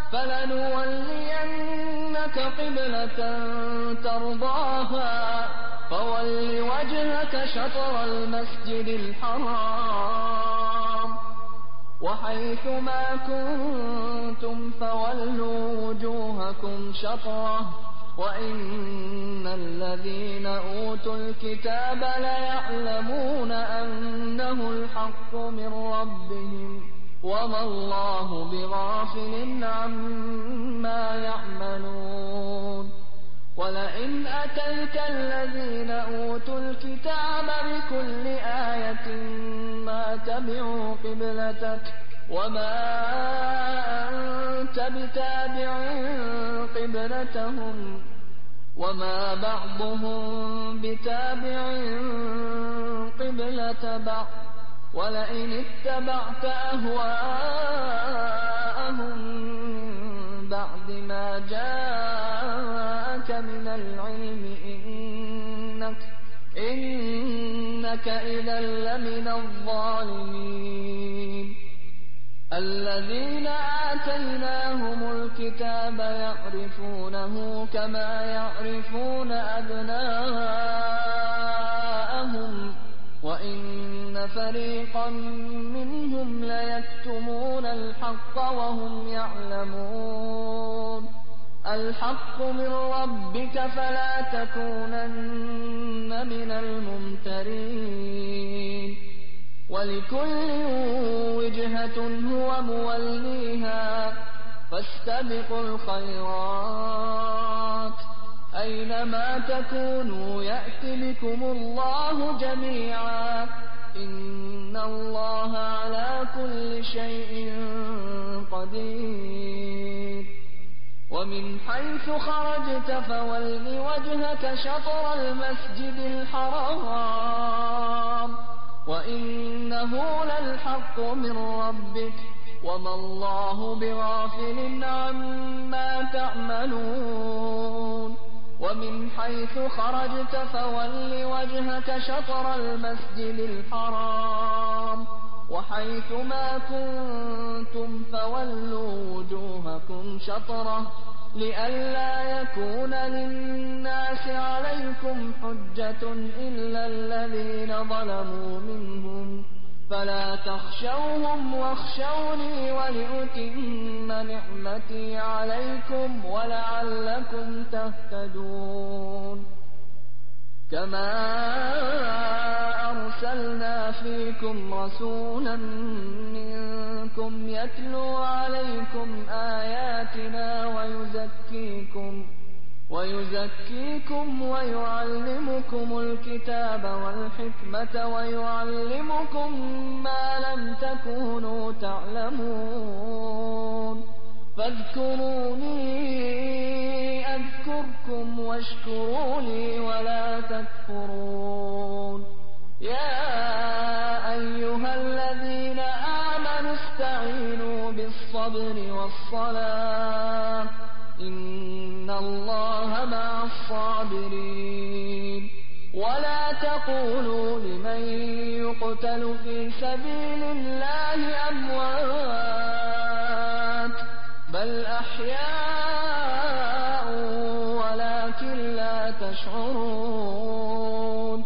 فلنولينك قبلة ترضاها فول وجهك شطر المسجد الحرام وحيث ما كنتم فولوا وجوهكم شطره وإن الذين أوتوا الكتاب ليعلمون أنه الحق من ربهم وما الله بغافل عما يعملون ولئن أتيت الذين أوتوا الكتاب بكل آية ما تبعوا قبلتك وما أنت بتابع قبلتهم وما بعضهم بتابع قبلة بعض ولئن اتبعت أهواءهم من بعد ما جاءك من العلم إنك, إنك إذا لمن الظالمين الذين آتيناهم الكتاب يعرفونه كما يعرفون أبناءهم وإن فريقا منهم ليكتمون الحق وهم يعلمون الحق من ربك فلا تكونن من الممترين ولكل وجهة هو موليها فاستبقوا الخيرات أينما تكونوا يأت بكم الله جميعا إن الله على كل شيء قدير ومن حيث خرجت فول وجهك شطر المسجد الحرام وإنه للحق من ربك وما الله بغافل عما تعملون ومن حيث خرجت فول وجهك شطر المسجد الحرام وحيث ما كنتم فولوا وجوهكم شطره لئلا يكون للناس عليكم حجة إلا الذين ظلموا منهم فلا تخشوهم واخشوني ولأتم نعمتي عليكم ولعلكم تهتدون كما أرسلنا فيكم رسولا منكم يتلو عليكم آياتنا ويزكيكم ويزكيكم ويعلمكم الكتاب والحكمة ويعلمكم ما لم تكونوا تعلمون فاذكروني أذكركم واشكروا لي ولا تكفرون يا أيها الذين آمنوا استعينوا بالصبر والصلاة إن الله مع الصابرين ولا تقولوا لمن يقتل في سبيل الله أموات بل أحياء ولكن لا تشعرون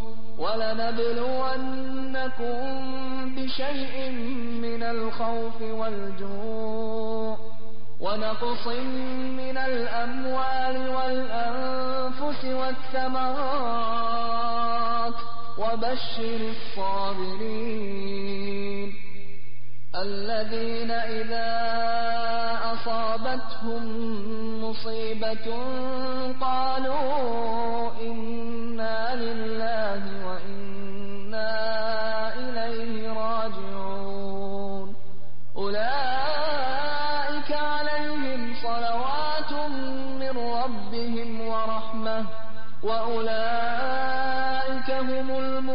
ولنبلونكم بشيء من الخوف والجوع ونقص من الأموال والأنفس والثمرات وبشر الصابرين الذين إذا أصابتهم مصيبة قالوا إنا لله وإنا إليه راجعون أولئك عليهم صلوات من ربهم ورحمة وأولئك هم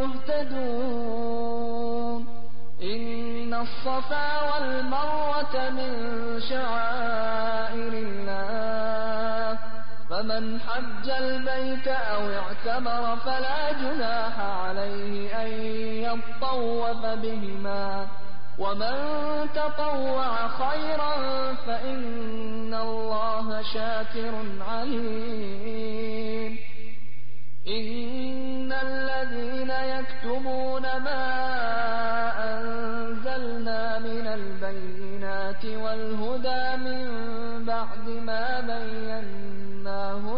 المهتدون إن الصفا والمروة من شعائر الله فمن حج البيت أو اعتمر فلا جناح عليه أن يطوف بهما ومن تطوع خيرا فإن الله شاكر عليم إن الذين يكتمون ما أنزلنا من البينات والهدى من بعد ما بيناه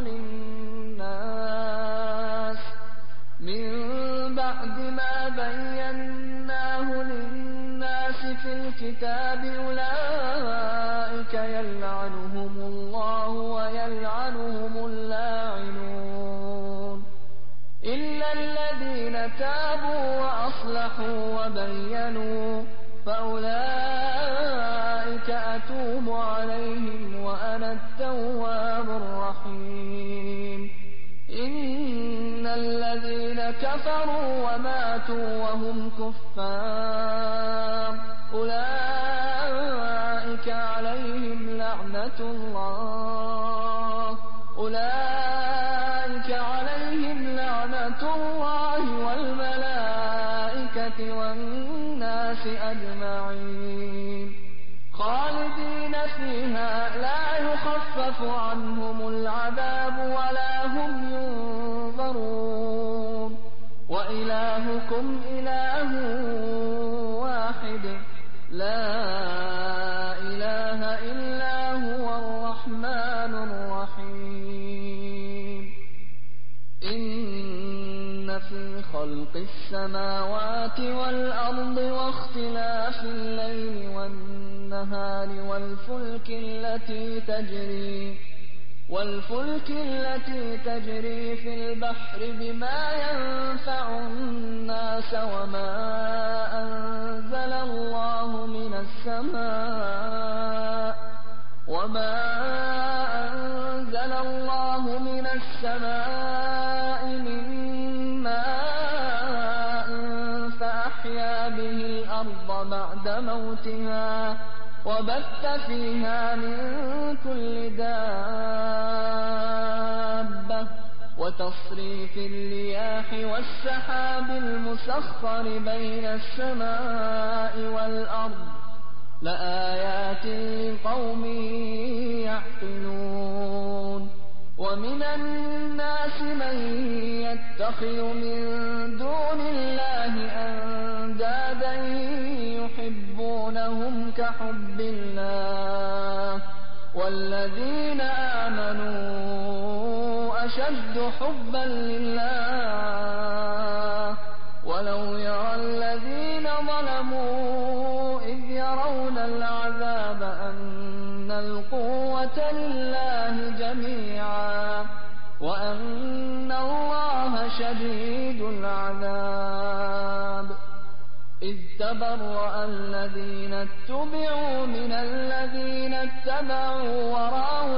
للناس من بعد ما بيناه للناس في الكتاب أولئك يلعنهم الله ويلعنهم اللاعنون إلا الذين تابوا وأصلحوا وبينوا فأولئك أتوب عليهم وأنا التواب الرحيم إن الذين كفروا وماتوا وهم كفار أولئك عليهم لعنة الله أولئك عليهم لعنة الله والملائكة والناس أجمعين خالدين فيها لا يخفف عنهم العذاب ولا هم ينظرون وإلهكم إله واحد لا إله إلا هو الرحمن الرحيم إن في خلق السماوات والأرض واختلاف الليل والنهار والفلك التي تجري والفلك التي تجري في البحر بما ينفع الناس وما أنزل الله من السماء وما أنزل السماء من ماء فأحيا به الأرض بعد موتها وبث فيها من كل دابة وتصريف الرياح والسحاب المسخر بين السماء والأرض لآيات لقوم يعقلون ومن الناس من يتخذ من دون الله أندادا يحبونهم كحب الله والذين آمنوا أشد حبا لله ولو يرى الذين ظلموا إذ يرون العذاب أن القوة لله جميعا وأن الله شديد العذاب إذ تبرأ الذين اتبعوا من الذين اتبعوا ورأوا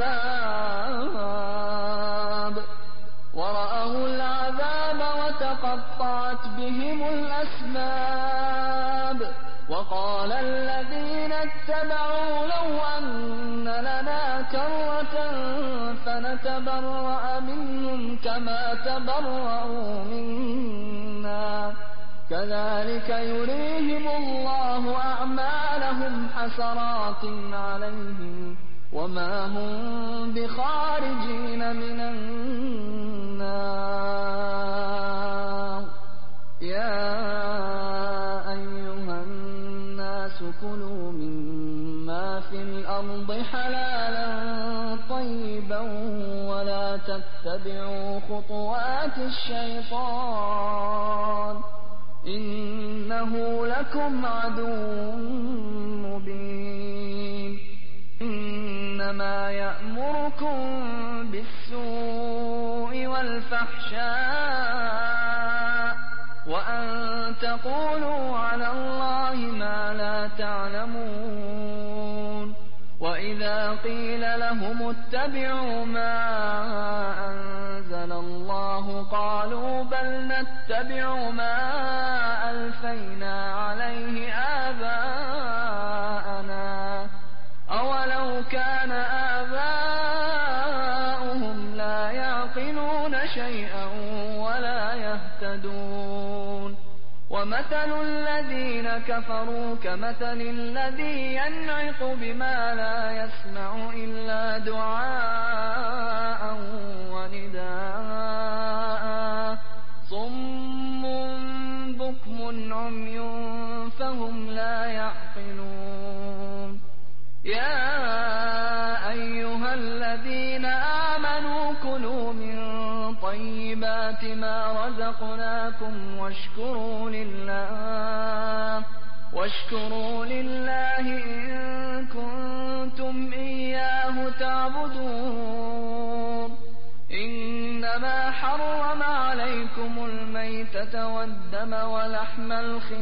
العذاب ورأوا العذاب وتقطعت بهم الأسباب وقال الذين اتبعوا لو أن لنا كرة فنتبرأ منهم كما تبرأوا منا كذلك يريهم الله أعمالهم حسرات عليهم وما هم بخارجين من النار يا أيها الناس كلوا مما في الأرض حلالا طيبا ولا تتبعوا خطوات الشيطان إنه لكم عدو مبين إنما يأمركم بالسوء والفحشاء وأن تقولوا على الله ما لا تعلمون وإذا قيل لهم اتبعوا ما أنزل الله قالوا بل نتبع ما ألفينا عليه آباءنا أولو كان آباؤهم لا يعقلون شيئا ولا يهتدون ومثل الذين كفروا كمثل الذي ينعق بما لا يسمع إلا دعاء ونداء صم بكم عمي فهم لا يعقلون يا أيها الذين آمنوا كلوا من طيبات ما رزقناكم واشكروا لله واشكروا لله إن كنتم إياه تعبدون إنما حرم عليكم الميتة والدم ولحم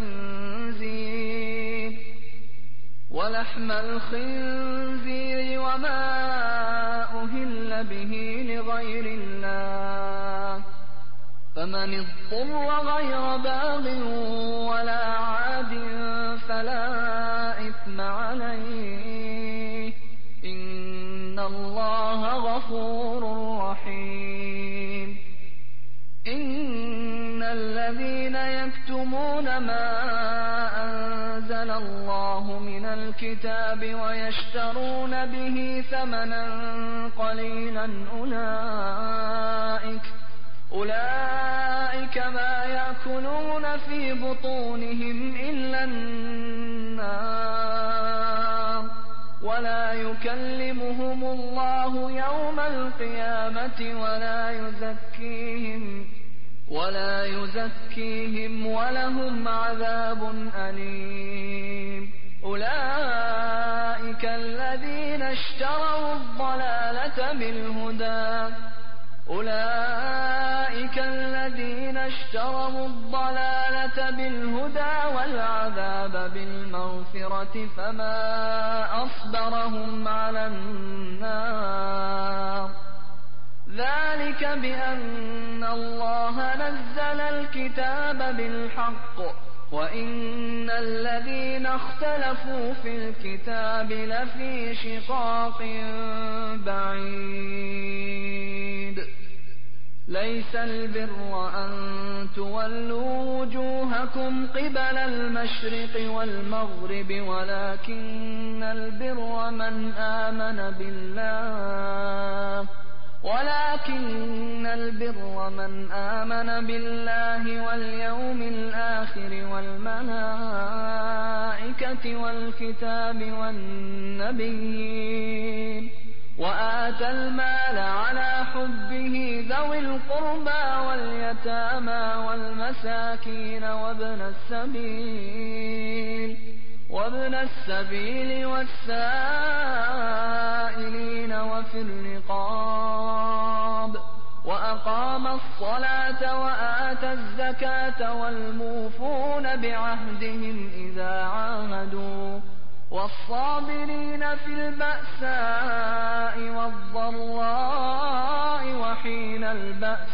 الخنزير ولحم الخنزير وما أهل به لغير الله فمن اضطر غير باغ ولا عاد فلا إثم عليه إن الله غفور رحيم إن الذين يكتمون ما أنزل الله من الكتاب ويشترون به ثمنا قليلا أولئك أولئك ما يأكلون في بطونهم إلا النار ولا يكلمهم الله يوم القيامة ولا يزكيهم ولا يزكيهم ولهم عذاب أليم أولئك الذين اشتروا الضلالة بالهدى أولئك الذين اشتروا الضلالة بالهدى والعذاب بالمغفرة فما أصبرهم على النار ذلك بأن الله نزل الكتاب بالحق وإن الذين اختلفوا في الكتاب لفي شقاق بعيد ليس البر أن تولوا وجوهكم قبل المشرق والمغرب ولكن البر من آمن بالله ولكن البر من آمن بالله واليوم الآخر والملائكة والكتاب والنبيين وآتى المال على حبه ذوي القربى واليتامى والمساكين وابن السبيل وابن السبيل والسائلين وفي الرقاب وأقام الصلاة وآتى الزكاة والموفون بعهدهم إذا عاهدوا والصابرين في البأساء والضراء وحين البأس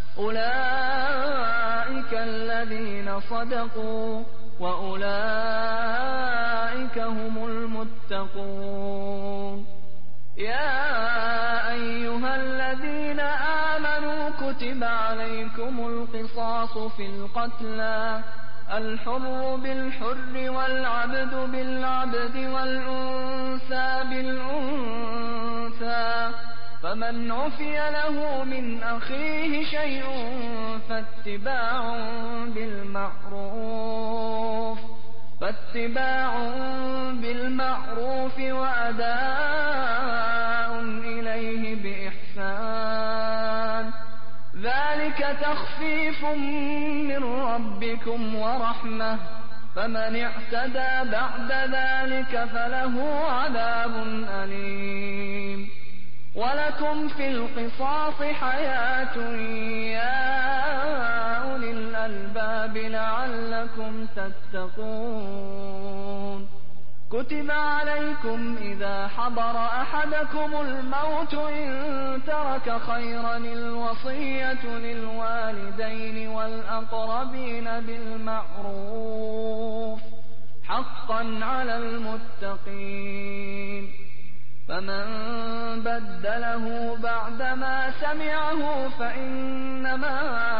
أولئك الذين صدقوا وأولئك هم المتقون يا أيها الذين آمنوا كتب عليكم القصاص في القتلى الحر بالحر والعبد بالعبد والأنثى بالأنثى فمن عفي له من أخيه شيء فاتباع بالمعروف فاتباع بالمعروف وأداء إليه بإحسان ذلك تخفيف من ربكم ورحمة فمن اعتدى بعد ذلك فله عذاب أليم ولكم في القصاص حياة يا أولي الألباب لعلكم تتقون كتب عليكم إذا حضر أحدكم الموت إن ترك خيرا الوصية للوالدين والأقربين بالمعروف حقا على المتقين فمن بدله بعدما سمعه فإنما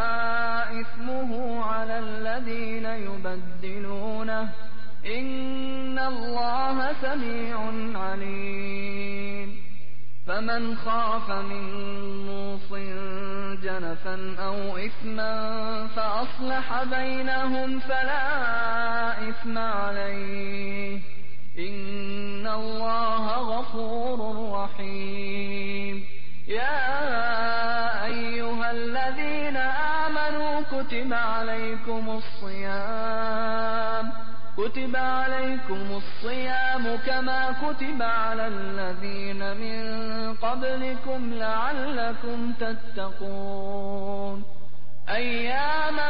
إثمه على الذين يبدلونه إن الله سميع عليم فمن خاف من موص جنفا أو إثما فأصلح بينهم فلا إثم عليه إن الله غفور رحيم يا أيها الذين آمنوا كتب عليكم الصيام كتب عليكم الصيام كما كتب على الذين من قبلكم لعلكم تتقون أياما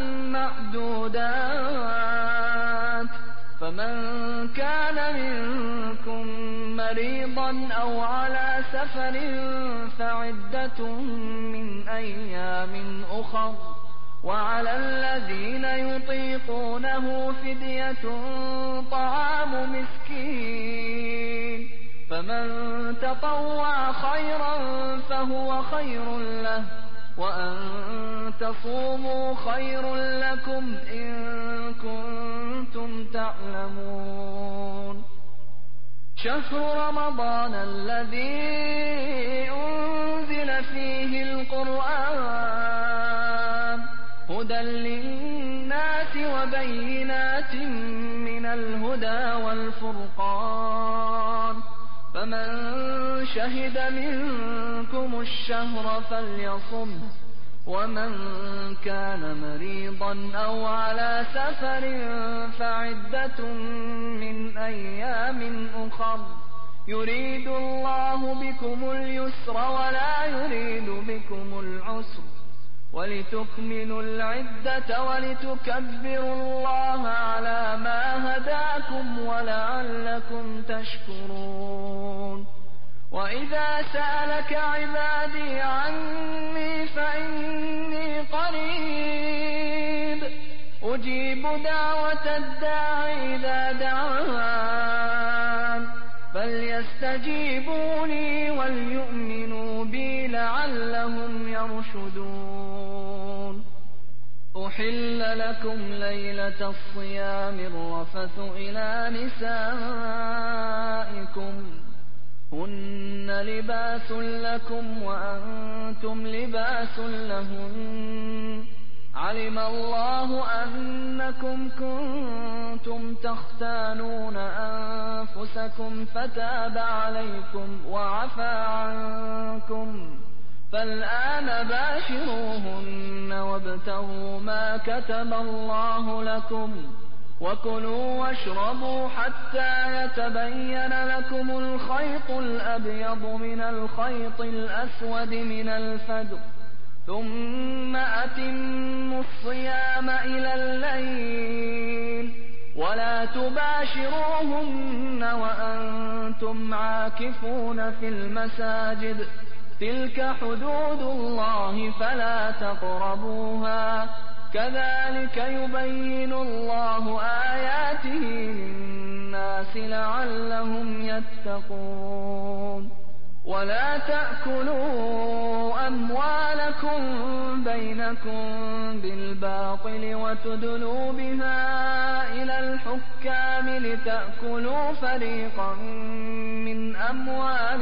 معدودات فمن كان منكم مريضا أو على سفر فعدة من أيام أخر وعلى الذين يطيقونه فدية طعام مسكين فمن تطوع خيرا فهو خير له وأن تصوموا خير لكم إن كنتم تعلمون شهر رمضان الذي أنزل فيه القرآن هدى للناس وبينات من الهدى والفرقان فمن شهد منكم الشهر فليصمه ومن كان مريضا أو على سفر فعدة من أيام أخر يريد الله بكم اليسر ولا يريد بكم العسر ولتكملوا العدة ولتكبروا الله على ما هداكم ولعلكم تشكرون وإذا سألك عبادي عني فإني قريب أجيب دعوة الداع إذا دعان فليستجيبوا لي وليؤمنوا بي لعلهم يرشدون. أحل لكم ليلة الصيام الرفث إلى نسائكم هن لباس لكم وأنتم لباس لهن علم الله أنكم كنتم تختانون أنفسكم فتاب عليكم وعفى عنكم فالآن باشروهن وابتغوا ما كتب الله لكم وكلوا واشربوا حتى يتبين لكم الخيط الأبيض من الخيط الأسود من الفجر ثم أتموا الصيام إلى الليل ولا تباشروهن وأنتم عاكفون في المساجد تلك حدود الله فلا تقربوها كذلك يبين الله آياته للناس لعلهم يتقون. ولا تأكلوا أموالكم بينكم بالباطل وتدلوا بها إلى الحكام لتأكلوا فريقا من أموال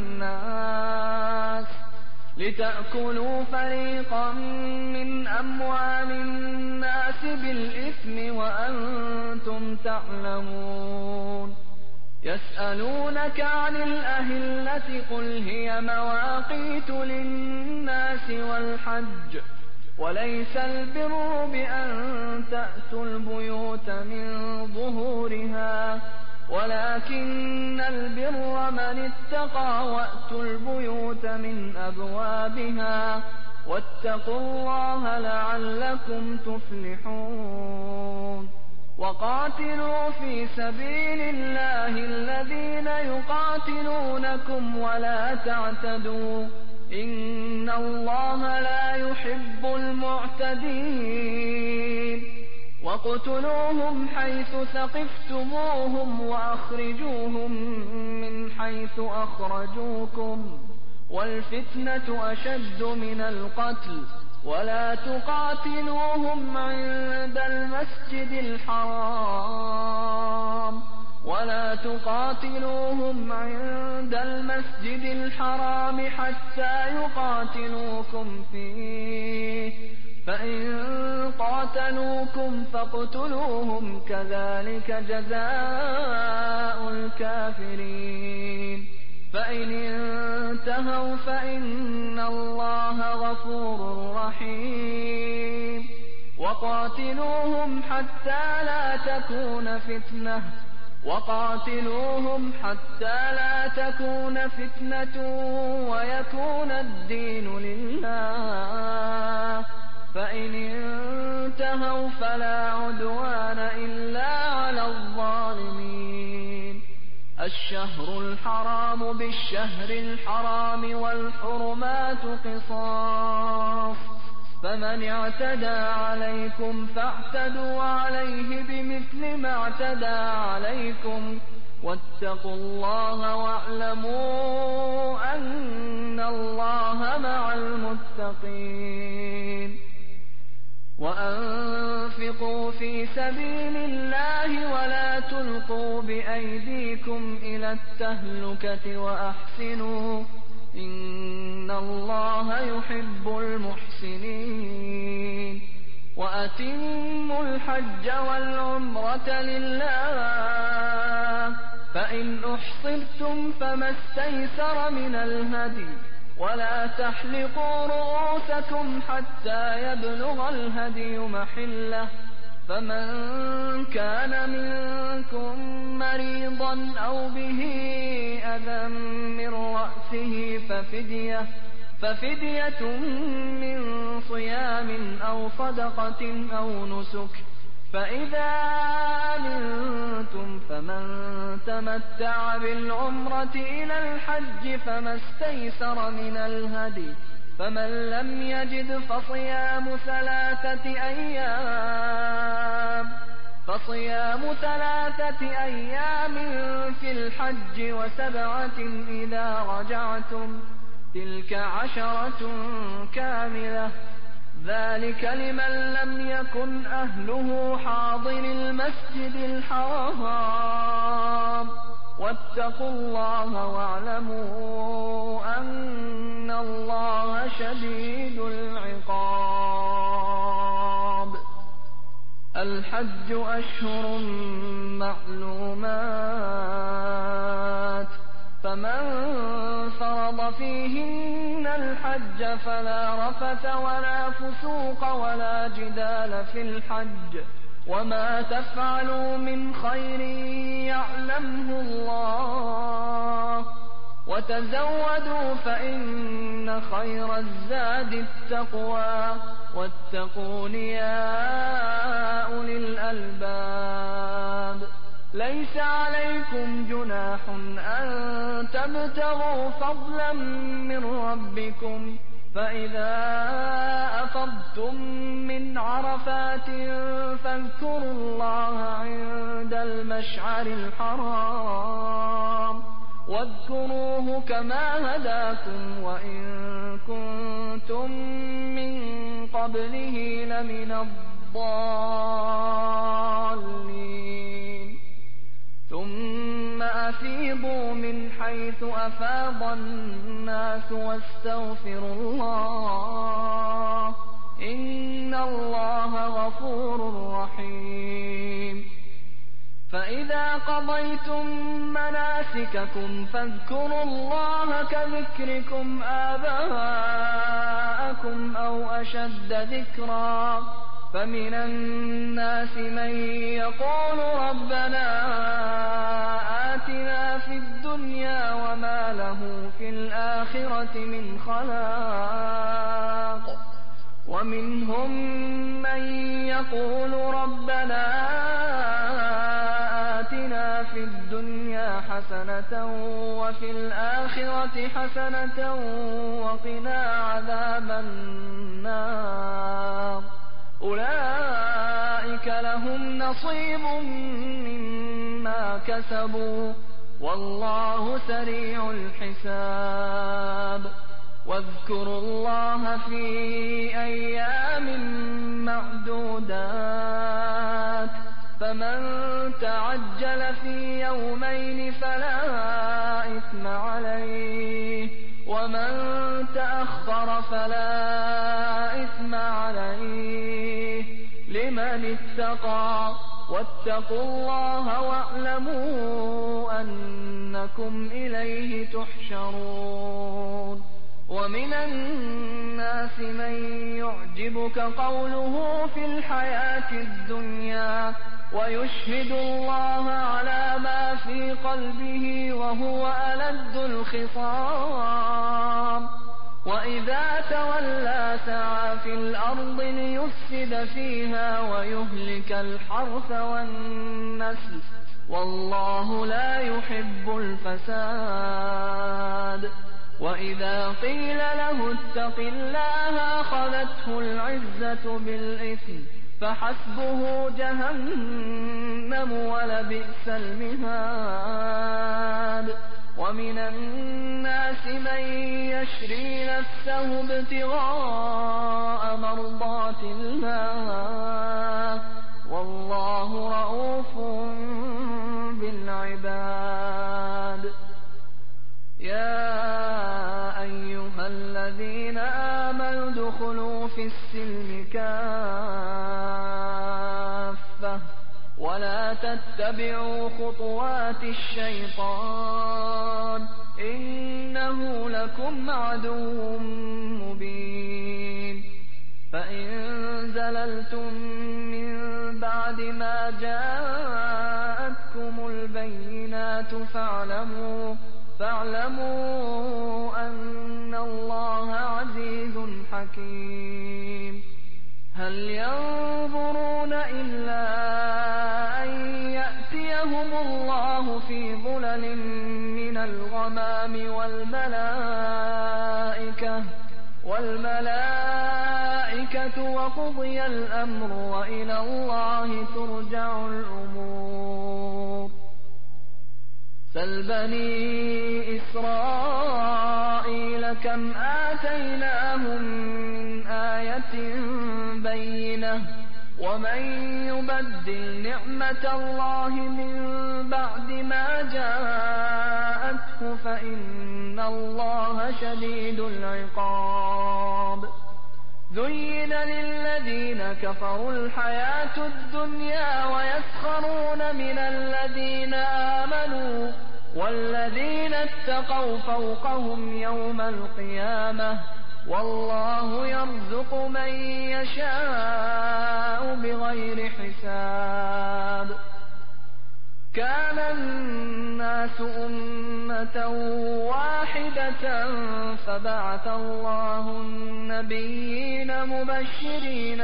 الناس لتأكلوا فريقا من أموال الناس بالإثم وأنتم تعلمون. يسألونك عن الأهلة قل هي مواقيت للناس والحج وليس البر بأن تأتوا البيوت من ظهورها ولكن البر من اتقى وأتوا البيوت من أبوابها واتقوا الله لعلكم تفلحون. وقاتلوا في سبيل الله الذين يقاتلونكم ولا تعتدوا إن الله لا يحب المعتدين. واقتلوهم حيث ثقفتموهم وأخرجوهم من حيث أخرجوكم والفتنة أشد من القتل ولا تقاتلوهم عند المسجد الحرام ولا تقاتلوهم عند المسجد الحرام حتى يقاتلوكم فيه فإن قاتلوكم فاقتلوهم كذلك جزاء الكافرين. فإن انتهوا فإن الله غفور رحيم. وقاتلوهم حتى لا تكون فتنة وقاتلوهم حتى لا تكون فتنة ويكون الدين لله فإن انتهوا فلا عدوان إلا على الظالمين. الشهر الحرام بالشهر الحرام والحرمات قصاص فمن اعتدى عليكم فاعتدوا عليه بمثل ما اعتدى عليكم واتقوا الله واعلموا أن الله مع المتقين. وأنفقوا في سبيل الله ولا تلقوا بأيديكم إلى التهلكة وأحسنوا إن الله يحب المحسنين. وأتموا الحج والعمرة لله فإن أحصرتم فما استيسر من الهدي ولا تحلقوا رؤوسكم حتى يبلغ الهدي محله فمن كان منكم مريضا أو به أذى من رأسه ففدية ففدية من صيام أو صدقة أو نسك فإذا أمنتم فمن تمتع بالعمرة إلى الحج فما استيسر من الهدي، فمن لم يجد فصيام ثلاثة أيام فصيام ثلاثة أيام في الحج وسبعة إذا رجعتم، تلك عشرة كاملة، ذلك لمن لم يكن أهله حاضر المسجد الحرام. واتقوا الله واعلموا أن الله شديد العقاب. الحج أشهر معلومات، فمن فرض فيهن الحج فلا رفث ولا فسوق ولا جدال في الحج، وما تفعلوا من خير يعلمه الله، وتزودوا فإن خير الزاد التقوى، واتقون يا أولي الألباب. ليس عليكم جناح أن تبتغوا فضلا من ربكم، فإذا أفضتم من عرفات فاذكروا الله عند المشعر الحرام، واذكروه كما هداكم وإن كنتم من قبله لمن الضالين. ثم أفيضوا من حيث أفاض الناس واستغفروا الله، إن الله غفور رحيم. فإذا قضيتم مناسككم فاذكروا الله كذكركم آباءكم أو أشد ذكرا، فمن الناس من يقول ربنا آتنا في الدنيا وما له في الآخرة من خلاق، ومنهم من يقول ربنا آتنا في الدنيا حسنة وفي الآخرة حسنة وقنا عذاب النار. أولئك لهم نصيب مما كسبوا والله سريع الحساب. واذكروا الله في أيام معدودات، فمن تعجل في يومين فلا إثم عليه، ومن تأخر فلا إثم عليه لمن اتقى. واتقوا الله واعلموا أنكم إليه تحشرون. ومن الناس من يعجبك قوله في الحياة الدنيا ويشهد الله على ما في قلبه وهو ألد الخصام، وإذا تولى سعى في الأرض ليفسد فيها ويهلك الحرث والنسل، والله لا يحب الفساد. وإذا قيل له اتق الله أخذته العزة بالإثم فحسبه جهنم ولبئس المهاد. ومن الناس من يشري نفسه ابتغاء مرضات الله والله رؤوف بالعباد. يا أيها الذين آمنوا ادخلوا في السلم كافة ولا تتبعوا خطوات الشيطان إنه لكم عدو مبين. فإن زللتم من بعد ما جاءتكم البينات فاعلموا فاعلموا أن الله عزيز حكيم. هل ينظرون إلا الله في ظلل من الغمام والملائكة والملائكة وقضي الأمر وإلى الله ترجع الأمور. سل بني إسرائيل كم آتيناهم من آية بينة ومن يبدل نعمة الله من بعد ما جاءته فإن الله شديد العقاب. زين للذين كفروا الحياة الدنيا ويسخرون من الذين آمنوا والذين اتقوا فوقهم يوم القيامة والله يرزق من يشاء بغير حساب. كان الناس أمة واحدة فبعث الله النبيين مبشرين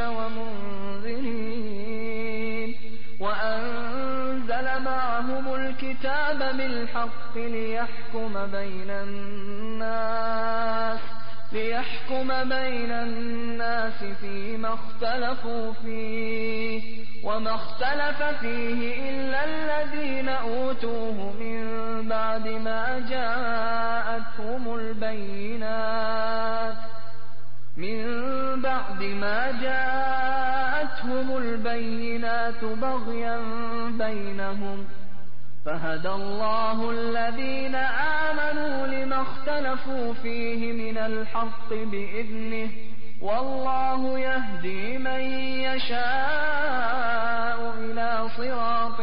ومنذرين وأنزل معهم الكتاب بالحق ليحكم بين الناس ليحكم بين الناس فيما اختلفوا فيه وما اختلف فيه إلا الذين أوتوه من بعد ما جاءتهم البينات من بعد ما جاءتهم البينات بغيا بينهم فهدى الله الذين آمنوا لما اختلفوا فيه من الحق بإذنه والله يهدي من يشاء إلى صراط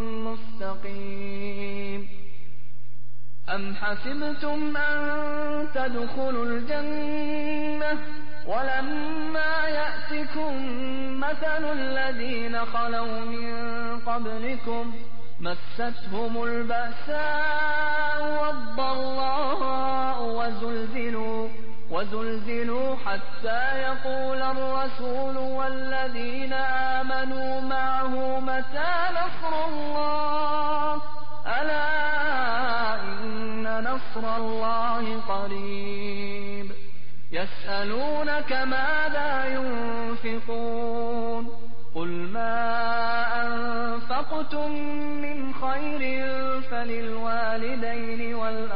مستقيم. أم حسبتم أن تدخلوا الجنة ولما يأتكم مثل الذين خلوا من قبلكم مستهم البأساء والضراء وزلزلوا وزلزلوا حتى يقول الرسول والذين آمنوا معه متى نصر الله ألا إن نصر الله قريب. يسألونك ماذا ينفقون قل ما أنفقتم من خير فللوالدين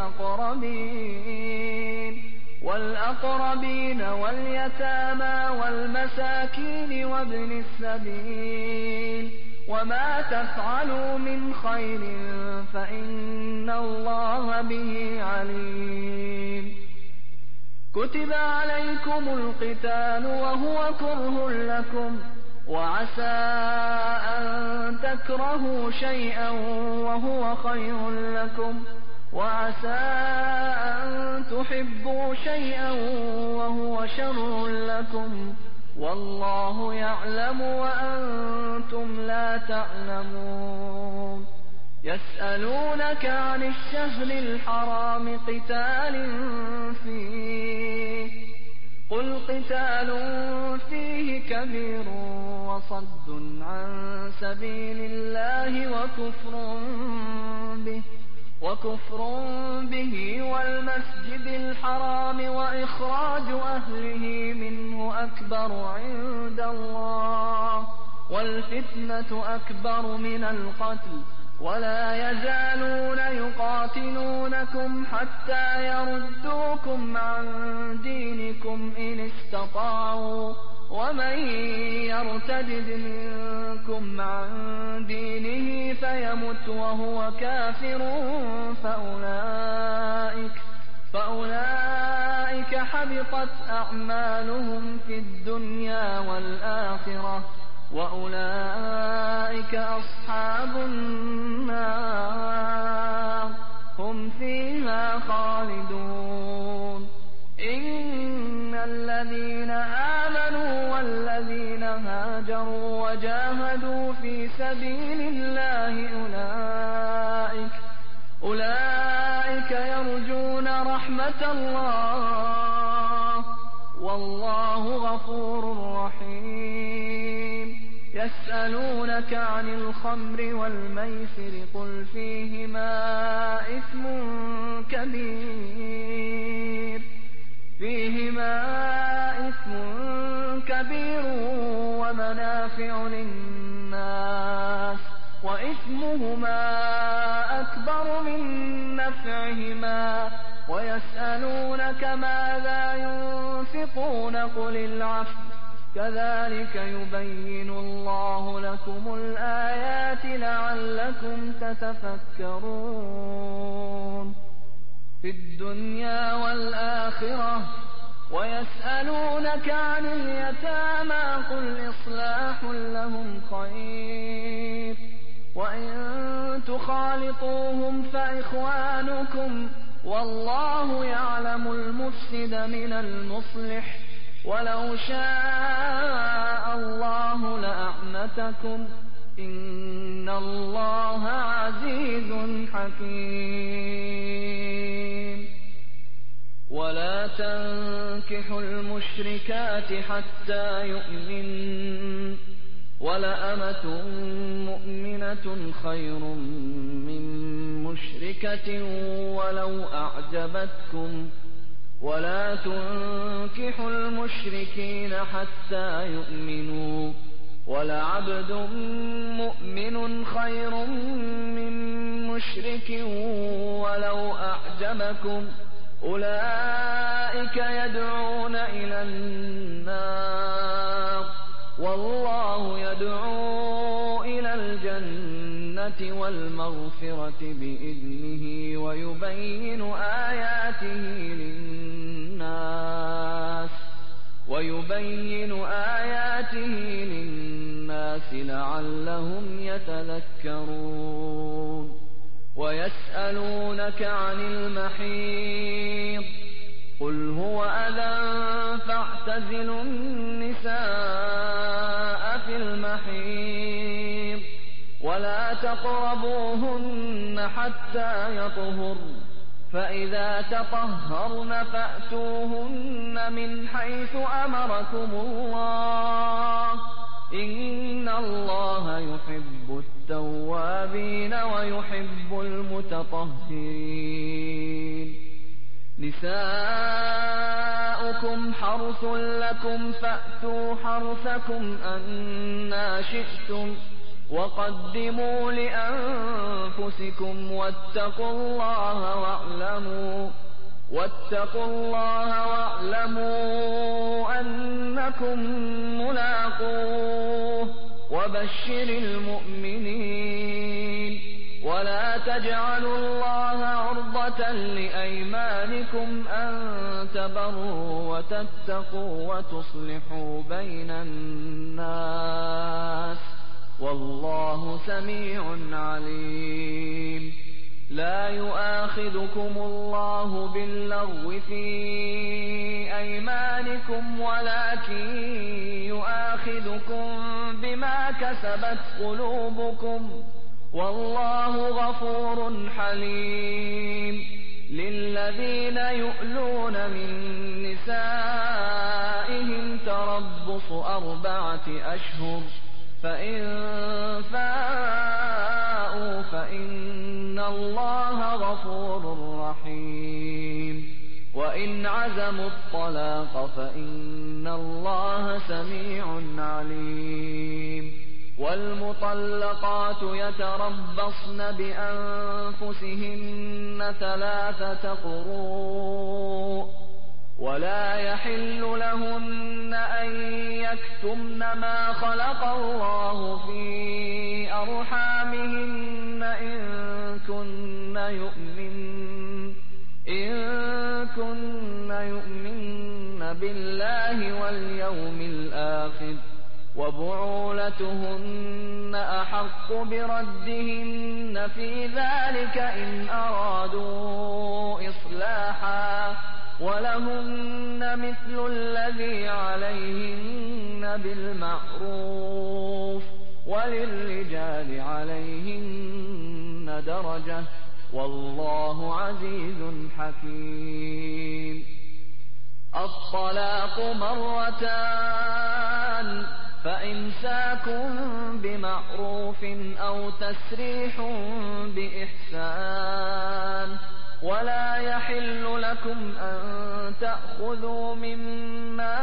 والأقربين والأقربين واليتامى والمساكين وابن السبيل وما تفعلوا من خير فإن الله به عليم. كتب عليكم القتال وهو كره لكم وعسى أن تكرهوا شيئا وهو خير لكم وعسى أن تحبوا شيئا وهو شر لكم والله يعلم وأنتم لا تعلمون. يسألونك عن الشهر الحرام قتال فيه قل قتال فيه كبير وصد عن سبيل الله وكفر به وكفر به والمسجد الحرام وإخراج أهله منه أكبر عند الله والفتنة أكبر من القتل ولا يزالون يقاتلونكم حتى يردوكم عن دينكم إن استطاعوا ومن يرتد منكم عن دينه فيمت وهو كافر فأولئك, فأولئك حبطت أعمالهم في الدنيا والآخرة وأولئك أصحاب النار هم فيها خالدون. إن الذين آمنوا والذين هاجروا وجاهدوا في سبيل الله أولئك, أولئك يرجون رحمة الله والله غفور رحيم. يسألونك عن الخمر والميسر قل فيهما إثم كبير فيهما إثم كبير ومنافع للناس وإثمهما أكبر من نفعهما ويسألونك ماذا ينفقون قل العفو كذلك يبين الله لكم الآيات لعلكم تتفكرون في الدنيا والآخرة ويسألونك عن اليتامى قل إصلاح لهم خير وإن تخالطوهم فإخوانكم والله يعلم المفسد من المصلح ولو شاء الله لأعنتكم إن الله عزيز حكيم ولا تنكحوا المشركات حتى يؤمنن ولأمة مؤمنة خير من مشركة ولو أعجبتكم ولا تنكحوا المشركين حتى يؤمنوا ولعبد مؤمن خير من مشرك ولو أعجبكم أولئك يدعون إلى النار والله يدعو إلى الجنة والمغفرة بإذنه ويبين آياته للناس ويبين آياته للناس لعلهم يتذكرون ويسألونك عن المحيض قل هو أذى فاعتزلوا النساء في المحيض ولا تقربوهن حتى يطهرن فإذا تطهرن فأتوهن من حيث أمركم الله إن الله يحب التوابين ويحب المتطهرين نساؤكم حرث لكم فأتوا حرثكم أنى شئتم وقدموا لأنفسكم واتقوا الله واعلموا واتقوا الله واعلموا أنكم ملاقوه وبشر المؤمنين ولا تجعلوا الله عرضة لأيمانكم أن تبروا وتتقوا وتصلحوا بين الناس والله سميع عليم لا يؤاخذكم الله باللغو في أيمانكم ولكن يؤاخذكم بما كسبت قلوبكم والله غفور حليم للذين يؤلون من نسائهم تربص أربعة أشهر فإن فاءوا فإن الله غفور رحيم وإن عزموا الطلاق فإن الله سميع عليم والمطلقات يتربصن بأنفسهن ثلاثة قروء ولا يحل لهن أن يكتمن ما خلق الله في أرحامهن إن كن يؤمن إن كن يؤمن بالله واليوم الآخر وبعولتهن أحق بردهن في ذلك إن أرادوا إصلاحا ولهن مثل الذي عليهن بالمعروف وللرجال عليهن درجة والله عزيز حكيم الطلاق مرتان فإمساك فإمساك بمعروف أو تسريح بإحسان. ولا يحل لكم أن تأخذوا مما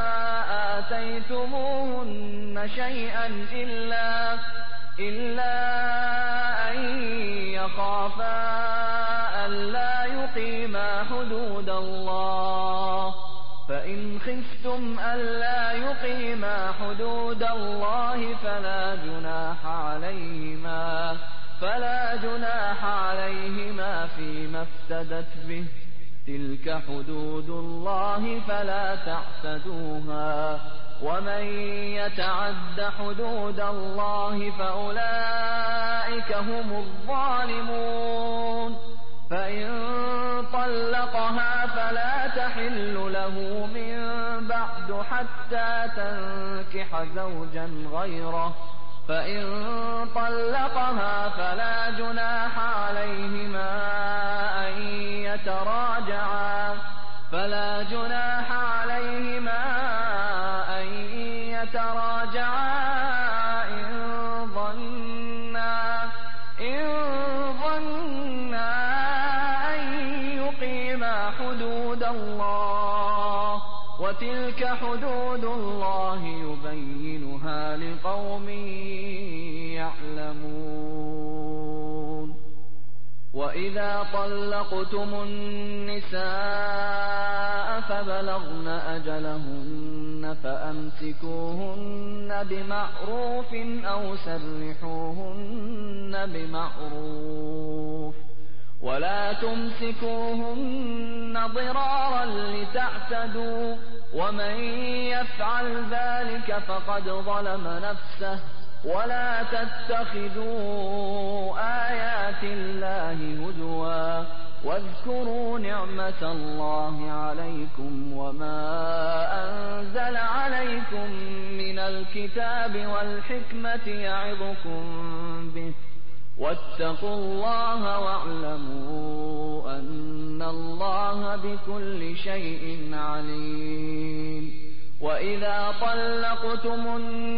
آتيتموهن شيئا إلا, إلا أن يخافا ألا يقيما حدود الله. فإن خفتم ألا يقيما حدود الله فلا جناح عليهما فلا جناح عليهما فيما افتدت به. تلك حدود الله فلا تعتدوها. ومن يتعد حدود الله فأولئك هم الظالمون. فإن طلقها فلا تحل له من بعد حتى تنكح زوجا غيره. فإن طلقها فلا جناح عليهما أن يتراجعا فلا جناح عليهما أن يتراجعا إن ظنا إن ظنا أن يقيما حدود الله. وتلك حدود الله يبينها لقوم يعلمون. وإذا طلقتم النساء فبلغن أجلهن فأمسكوهن بمعروف أو سرحوهن بمعروف. ولا تمسكوهن ضرارا لتعتدوا. ومن يفعل ذلك فقد ظلم نفسه. ولا تتخذوا آيات الله هزوا. واذكروا نعمة الله عليكم وما أنزل عليكم من الكتاب والحكمة يعظكم به. واتقوا الله واعلموا أن الله بكل شيء عليم. وإذا طلقتم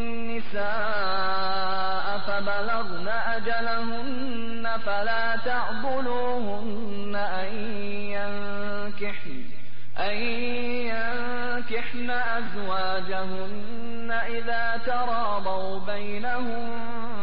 النساء فبلغن أجلهن فلا تعضلوهن أن ينكحن, أن ينكحن أزواجهن إذا تراضوا بينهم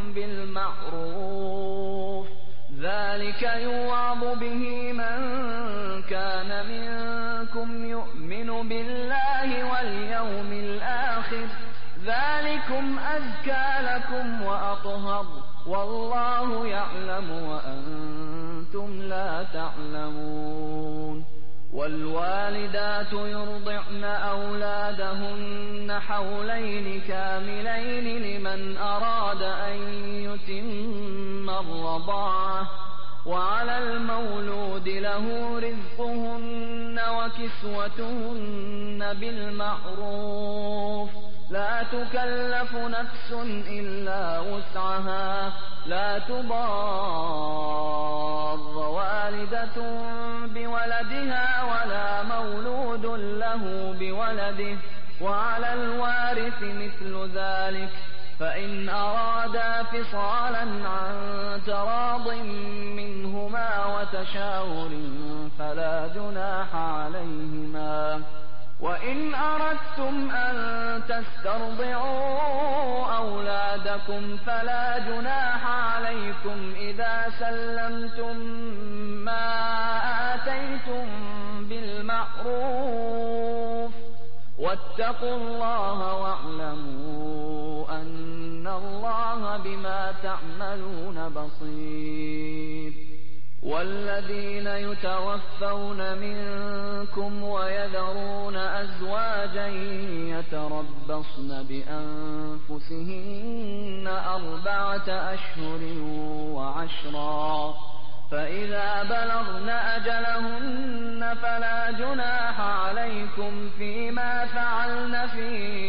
بالمعروف. ذلك يوعظ به من كان منكم يؤمن بالله واليوم الآخر. ذلكم أزكى لكم وأطهر والله يعلم وأنتم لا تعلمون. والوالدات يرضعن أولادهن حولين كاملين لمن أراد أن يتم الرضاعة. وعلى المولود له رزقهن وكسوتهن بالمعروف. لا تكلف نفس إلا وسعها. لا تضار والدة بولدها ولا مولود له بولده. وعلى الوارث مثل ذلك. فإن أرادا فصالا عن تراض منهما وتشاور فلا جناح عليهما. وإن أردتم أن تسترضعوا أولادكم فلا جناح عليكم إذا سلمتم ما آتيتم بالمعروف. واتقوا الله واعلموا أن الله بما تعملون بصير. والذين يتوفون منكم ويذرون أزواجا يتربصن بأنفسهن أربعة أشهر وعشرا. فإذا بلغن أجلهن فلا جناح عليكم فيما فعلن في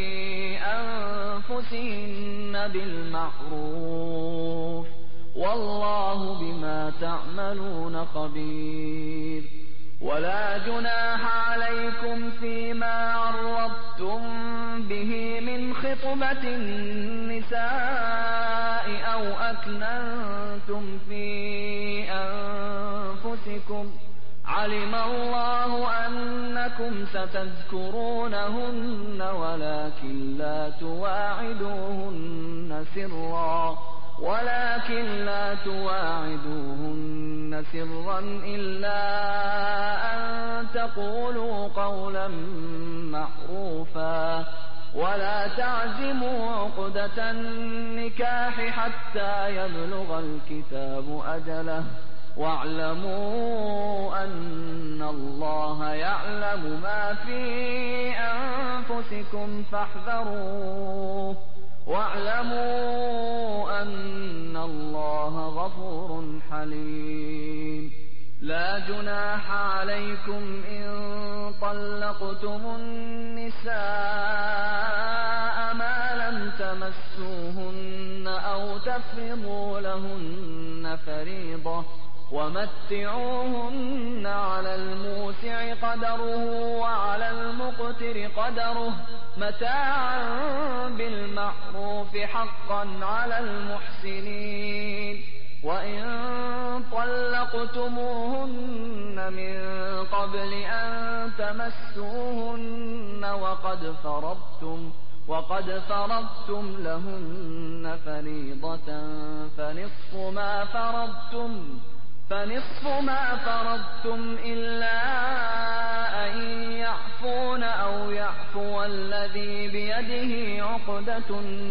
أنفسهن بالمعروف. والله بما تعملون خبير. ولا جناح عليكم فيما عرضتم به من خطبة النساء أو أكننتم في أنفسكم علم الله أنكم ستذكرونهن ولكن لا تواعدوهن سرا ولكن لا تواعدوهن سرا إلا أن تقولوا قولا معروفا ولا تعزموا عقدة النكاح حتى يبلغ الكتاب أجله واعلموا أن الله يعلم ما في أنفسكم فاحذروه واعلموا أن الله غفور حليم لا جناح عليكم إن طلقتم النساء ما لم تمسوهن أو تفرضوا لهن فريضة ومتعوهن على الموسع قدره وعلى المقتر قدره متاعا بالمعروف حقا على المحسنين وإن طلقتموهن من قبل أن تمسوهن وقد فرضتم وقد فرضتم لهن فريضة فنصف ما فرضتم فنصف ما فرضتم إلا أن يعفون أو يعفو الذي بيده عقدة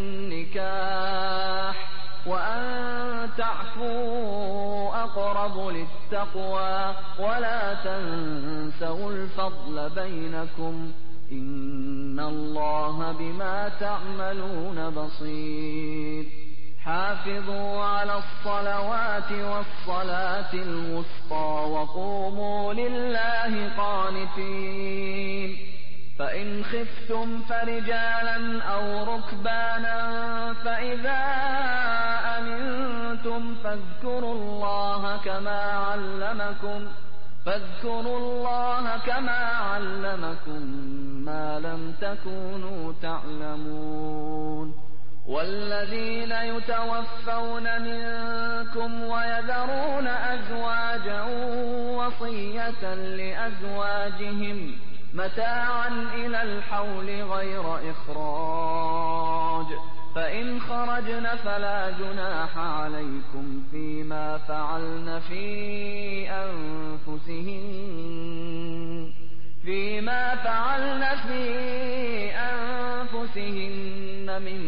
النكاح وأن تعفوا أقرب للتقوى ولا تنسوا الفضل بينكم إن الله بما تعملون بصير حافظوا على الصلوات والصلاة الوسطى وقوموا لله قانتين فإن خفتم فرجالا أو ركبانا فإذا أمنتم فاذكروا الله كما علمكم فاذكروا الله كما علمكم ما لم تكونوا تعلمون والذين يتوفون منكم ويذرون أزواجا وصية لأزواجهم متاعا إلى الحول غير إخراج فإن خرجن فلا جناح عليكم فيما فعلن في أنفسهن فيما فعلن في أنفسهن من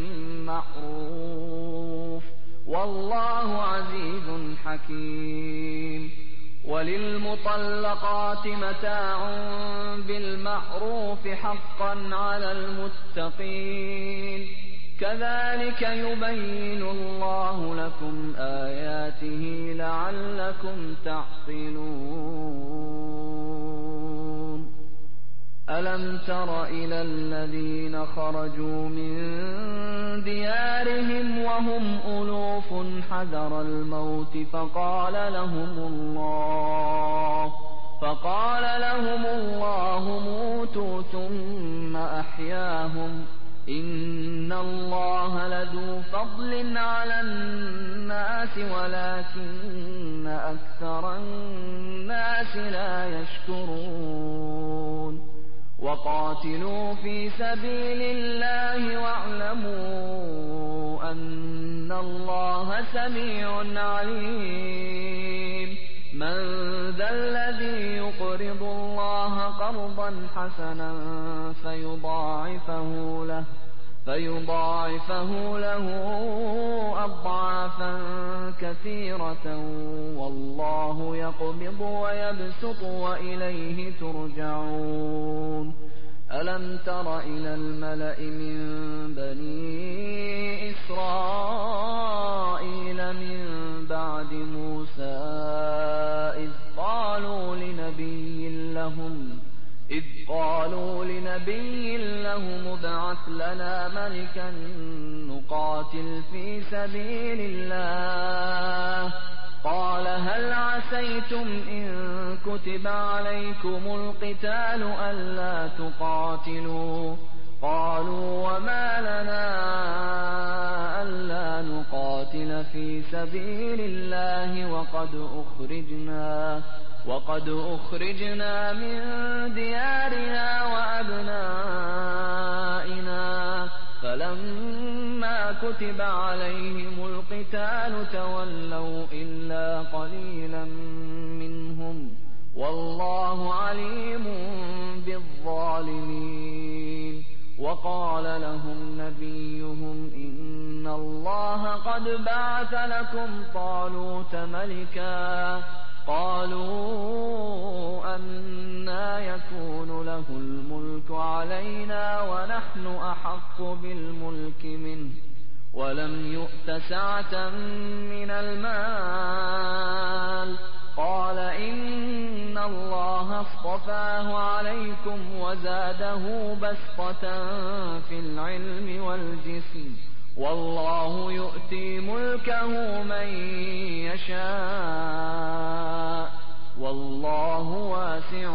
معروف والله عزيز حكيم وللمطلقات متاع بالمعروف حقا على المتقين كذلك يبين الله لكم آياته لعلكم تعقلون ألم تر إلى الذين خرجوا من ديارهم وهم ألوف حذر الموت فقال لهم الله فقال لهم الله موتوا ثم أحياهم إن الله لذو فضل على الناس ولكن أكثر الناس لا يشكرون وقاتلوا في سبيل الله واعلموا أن الله سميع عليم من ذا الذي يقرض الله قرضا حسنا فيضاعفه له فيضاعفه له أضعافا كثيرة والله يقبض ويبسط وإليه ترجعون ألم تر إلى الملأ من بني إسرائيل من بعد موسى إذ قالوا لنبي لهم إذ قالوا لنبي لهم ابعث لنا ملكا نقاتل في سبيل الله قال هل عسيتم إن كتب عليكم القتال ألا تقاتلوا قالوا وما لنا ألا نقاتل في سبيل الله وقد أخرجنا وقد أخرجنا من ديارنا وأبنائنا فلما كتب عليهم القتال تولوا إلا قليلا منهم والله عليم بالظالمين وقال لهم نبيهم إن الله قد بعث لكم طالوت ملكا قالوا أنى يكون له الملك علينا ونحن أحق بالملك منه ولم يؤت سعة من المال قال إن الله اصطفاه عليكم وزاده بسطة في العلم والجسم والله يؤتي ملكه من يشاء والله واسع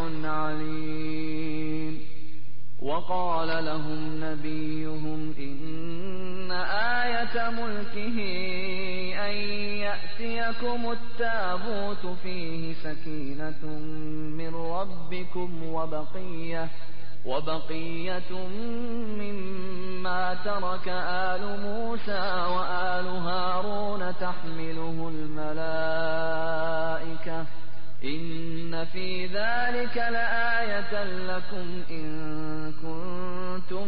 عليم وقال لهم نبيهم إن آية ملكه أن يأتيكم التابوت فيه سكينة من ربكم وبقية وبقية مما ترك آل موسى وآل هارون تحمله الملائكة إن في ذلك لآية لكم إن كنتم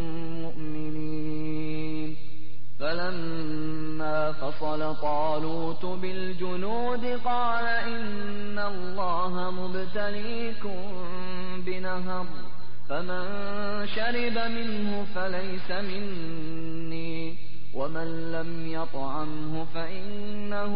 مؤمنين فلما فصل طالوت بالجنود قال إن الله مبتليكم بنهر فمن شرب منه فليس مني ومن لم يطعمه فإنه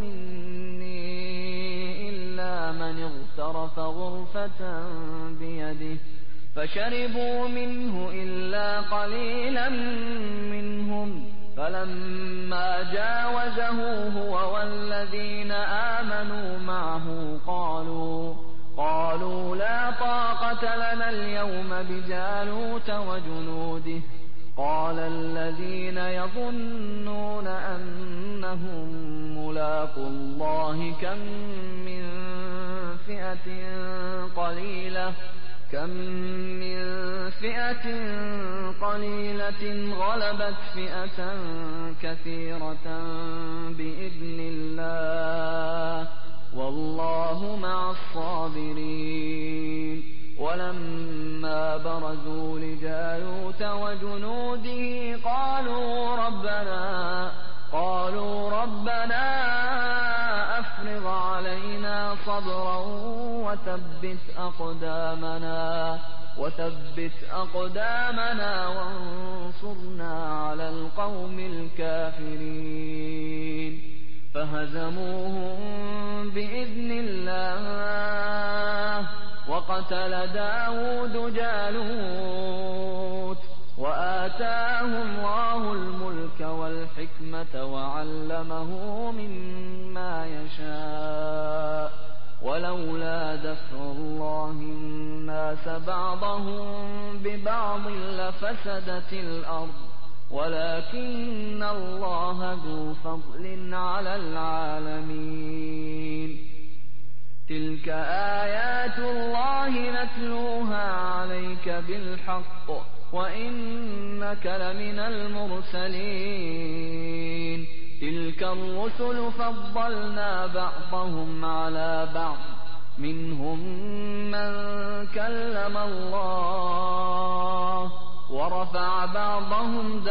مني إلا من اغترف غرفة بيده فشربوا منه إلا قليلا منهم فلما جاوزه هو والذين آمنوا معه قالوا قالوا لا طاقة لنا اليوم بجالوت وجنوده قال الذين يظنون أنهم ملاقو الله كم من فئة قليلة كم من فئة قليلة غلبت فئة كثيرة بإذن الله والله مع الصابرين ولما برزوا لجالوت وجنوده قالوا ربنا قالوا ربنا أفرغ علينا صبرا وثبت أقدامنا وثبت أقدامنا وانصرنا على القوم الكافرين فهزموهم بإذن الله وقتل داود جالوت وآتاه الله الملك والحكمة وعلمه مما يشاء ولولا دفع الله الناس بعضهم ببعض لفسدت الأرض ولكن الله ذو فضل على العالمين تلك آيات الله نتلوها عليك بالحق وإنك لمن المرسلين تلك الرسل فضلنا بعضهم على بعض منهم من كلم الله ورفع بعضهم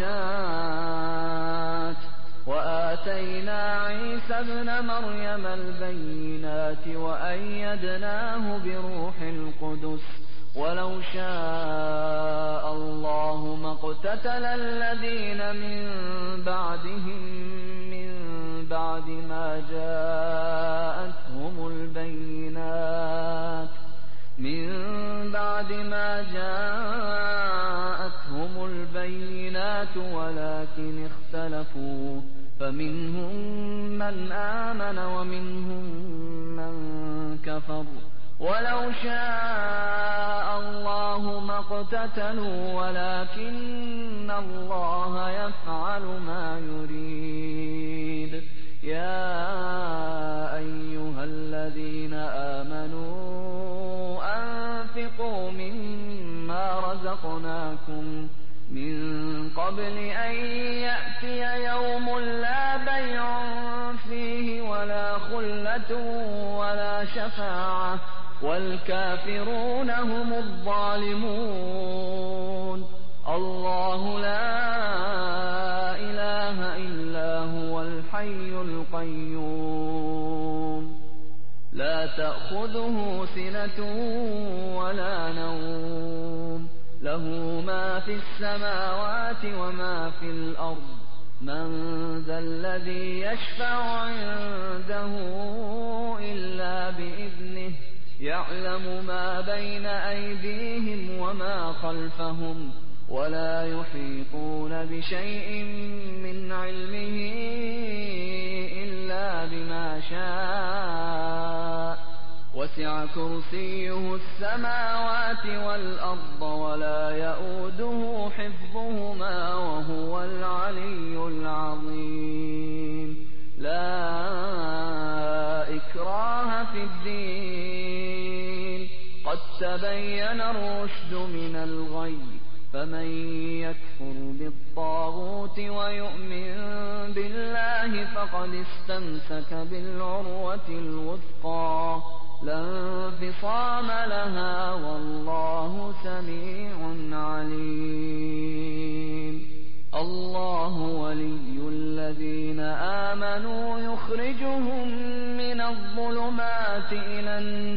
درجات وآتينا عيسى ابن مريم البينات وأيدناه بروح القدس ولو شاء الله ما اقتتل الذين من بعدهم من بعد ما جاءتهم البينات من بعد ما جاءتهم البينات ولكن اختلفوا فمنهم من آمن ومنهم من كفر ولو شاء الله ما اقتتلوا ولكن الله يفعل ما يريد. يا أيها الذين آمنوا أنفقوا مما رزقناكم من قبل أن يأتي يوم لا بيع فيه ولا خلة ولا شفاعة والكافرون هم الظالمون. الله لا إله إلا هو الحي القيوم لا تأخذه سنة ولا نوم له ما في السماوات وما في الأرض من ذا الذي يشفع عنده إلا بإذنه يعلم ما بين أيديهم وما خلفهم ولا يحيطون بشيء من علمه إلا بما شاء وسع كرسيه السماوات والأرض ولا يؤوده حفظهما وهو العلي العظيم. لا إكراه في الدين قد تبين الرشد من الغي فمن يكفر بالطاغوت ويؤمن بالله فقد استمسك بالعروة الوثقى لا انفصام لها والله سميع عليم. الله ولي الذين آمنوا يخرجهم من الظلمات إلى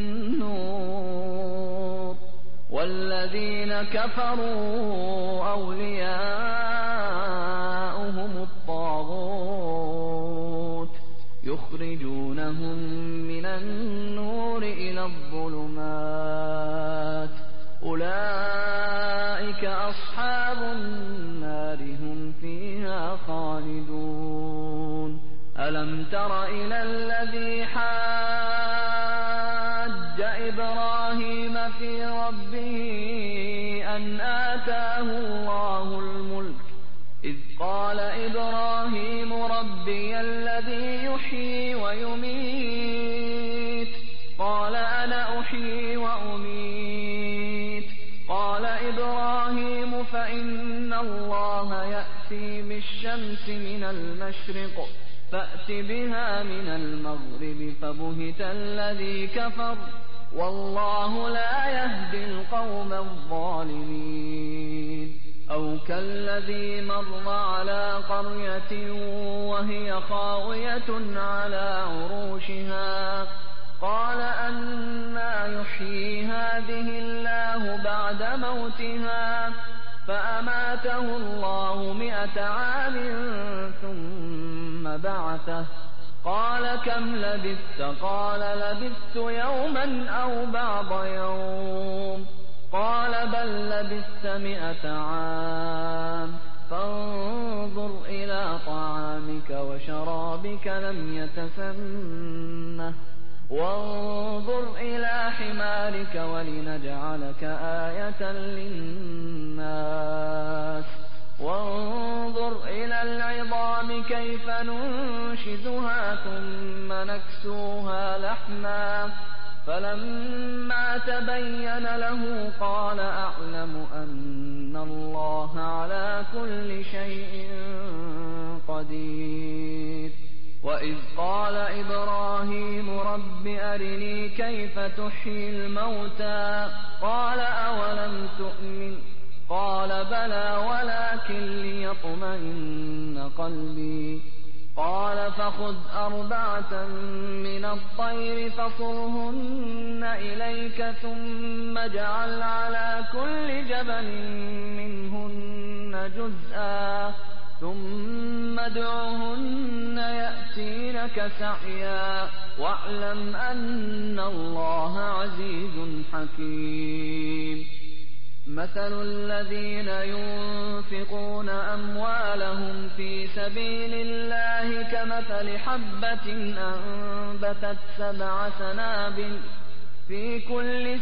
النور والذين كفروا أولياؤهم الطاغوت يخرجونهم من النور إلى الظلمات أولئك أصحاب النار هم فيها خالدون. ألم تر إلى الذي حاج إبراهيم في ربه أن آتاه الله الملك إذ قال إبراهيم ربي الذي يحيي ويميت قال أنا أحيي وأميت قال إبراهيم فإن الله يأتي بالشمس من المشرق فأت بها من المغرب فبهت الذي كفر والله لا يهدي القوم الظالمين. أو كالذي مر على قرية وهي خاوية على عروشها قال أنى يحيي هذه الله بعد موتها فأماته الله مئة عام ثم بعثه قال كم لبثت قال لبثت يوما أو بعض يوم قال بل لبثت مئة عام فانظر إلى طعامك وشرابك لم يتسنه وانظر إلى حمارك ولنجعلك آية للناس وانظر إلى العظام كيف ننشزها ثم نكسوها لحما فلما تبين له قال أعلم أن الله على كل شيء قدير. وإذ قال إبراهيم رب أرني كيف تحيي الموتى قال أولم تؤمن قال بلى ولكن ليطمئن قلبي قال فخذ أربعة من الطير فصرهن إليك ثم اجعل على كل جبل منهن جزءا ثم ادعهن يأتينك سعيا واعلم أن الله عزيز حكيم. مثل الذين ينفقون أموالهم في سبيل الله كمثل حبة أنبتت سبع سنابل في كل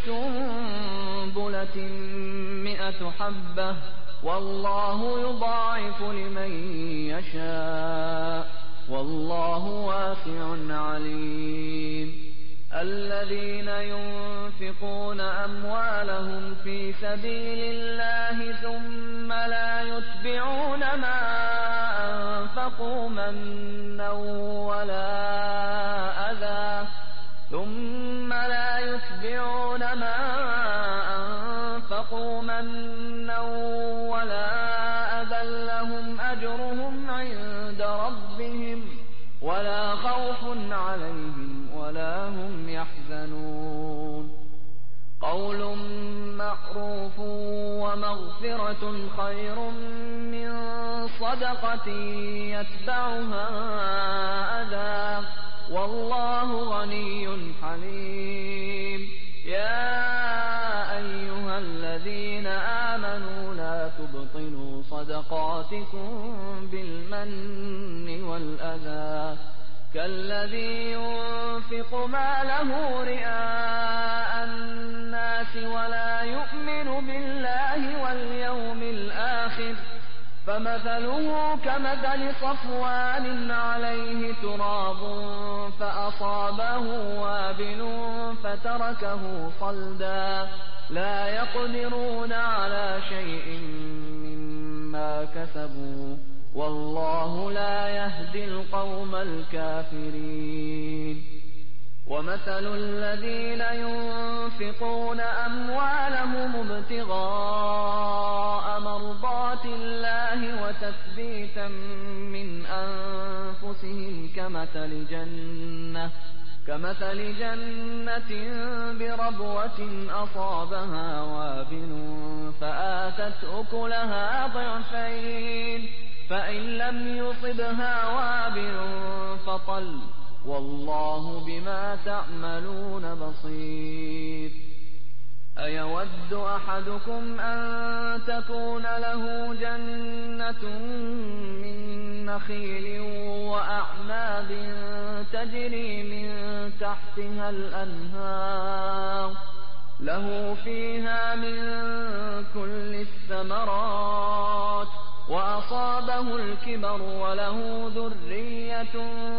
سنبلة مئة حبة والله يضاعف لمن يشاء والله واسع عليم. الذين ينفقون أموالهم في سبيل الله ثم لا يتبعون ما أنفقوا منا ولا أذى ثم لا يتبعون ما أنفقوا منا ولا أذى لهم أجرهم عند ربهم ولا خوف عليهم ولا هم يحزنون. قول معروف ومغفرة خير من صدقة يتبعها أذى والله غني حليم. يا أيها الذين آمنوا لا تبطلوا صدقاتكم بالمن والأذى كالذي ينفق ماله رئاء الناس ولا يؤمن بالله واليوم الآخر فمثله كمثل صفوان عليه تراب فأصابه وابل فتركه صلدا لا يقدرون على شيء مما كسبوا والله لا يهدي القوم الكافرين. ومثل الذين ينفقون أموالهم ابتغاء مرضات الله وتثبيتا من أنفسهم كمثل جنة كمثل جنة بربوة أصابها وابل فآتت أكلها ضعفين فإن لم يصبها وابل فطل والله بما تعملون بصير. أيود أحدكم أن تكون له جنة من نخيل وأعناب تجري من تحتها الأنهار له فيها من كل الثمرات وأصابه الكبر وله ذرية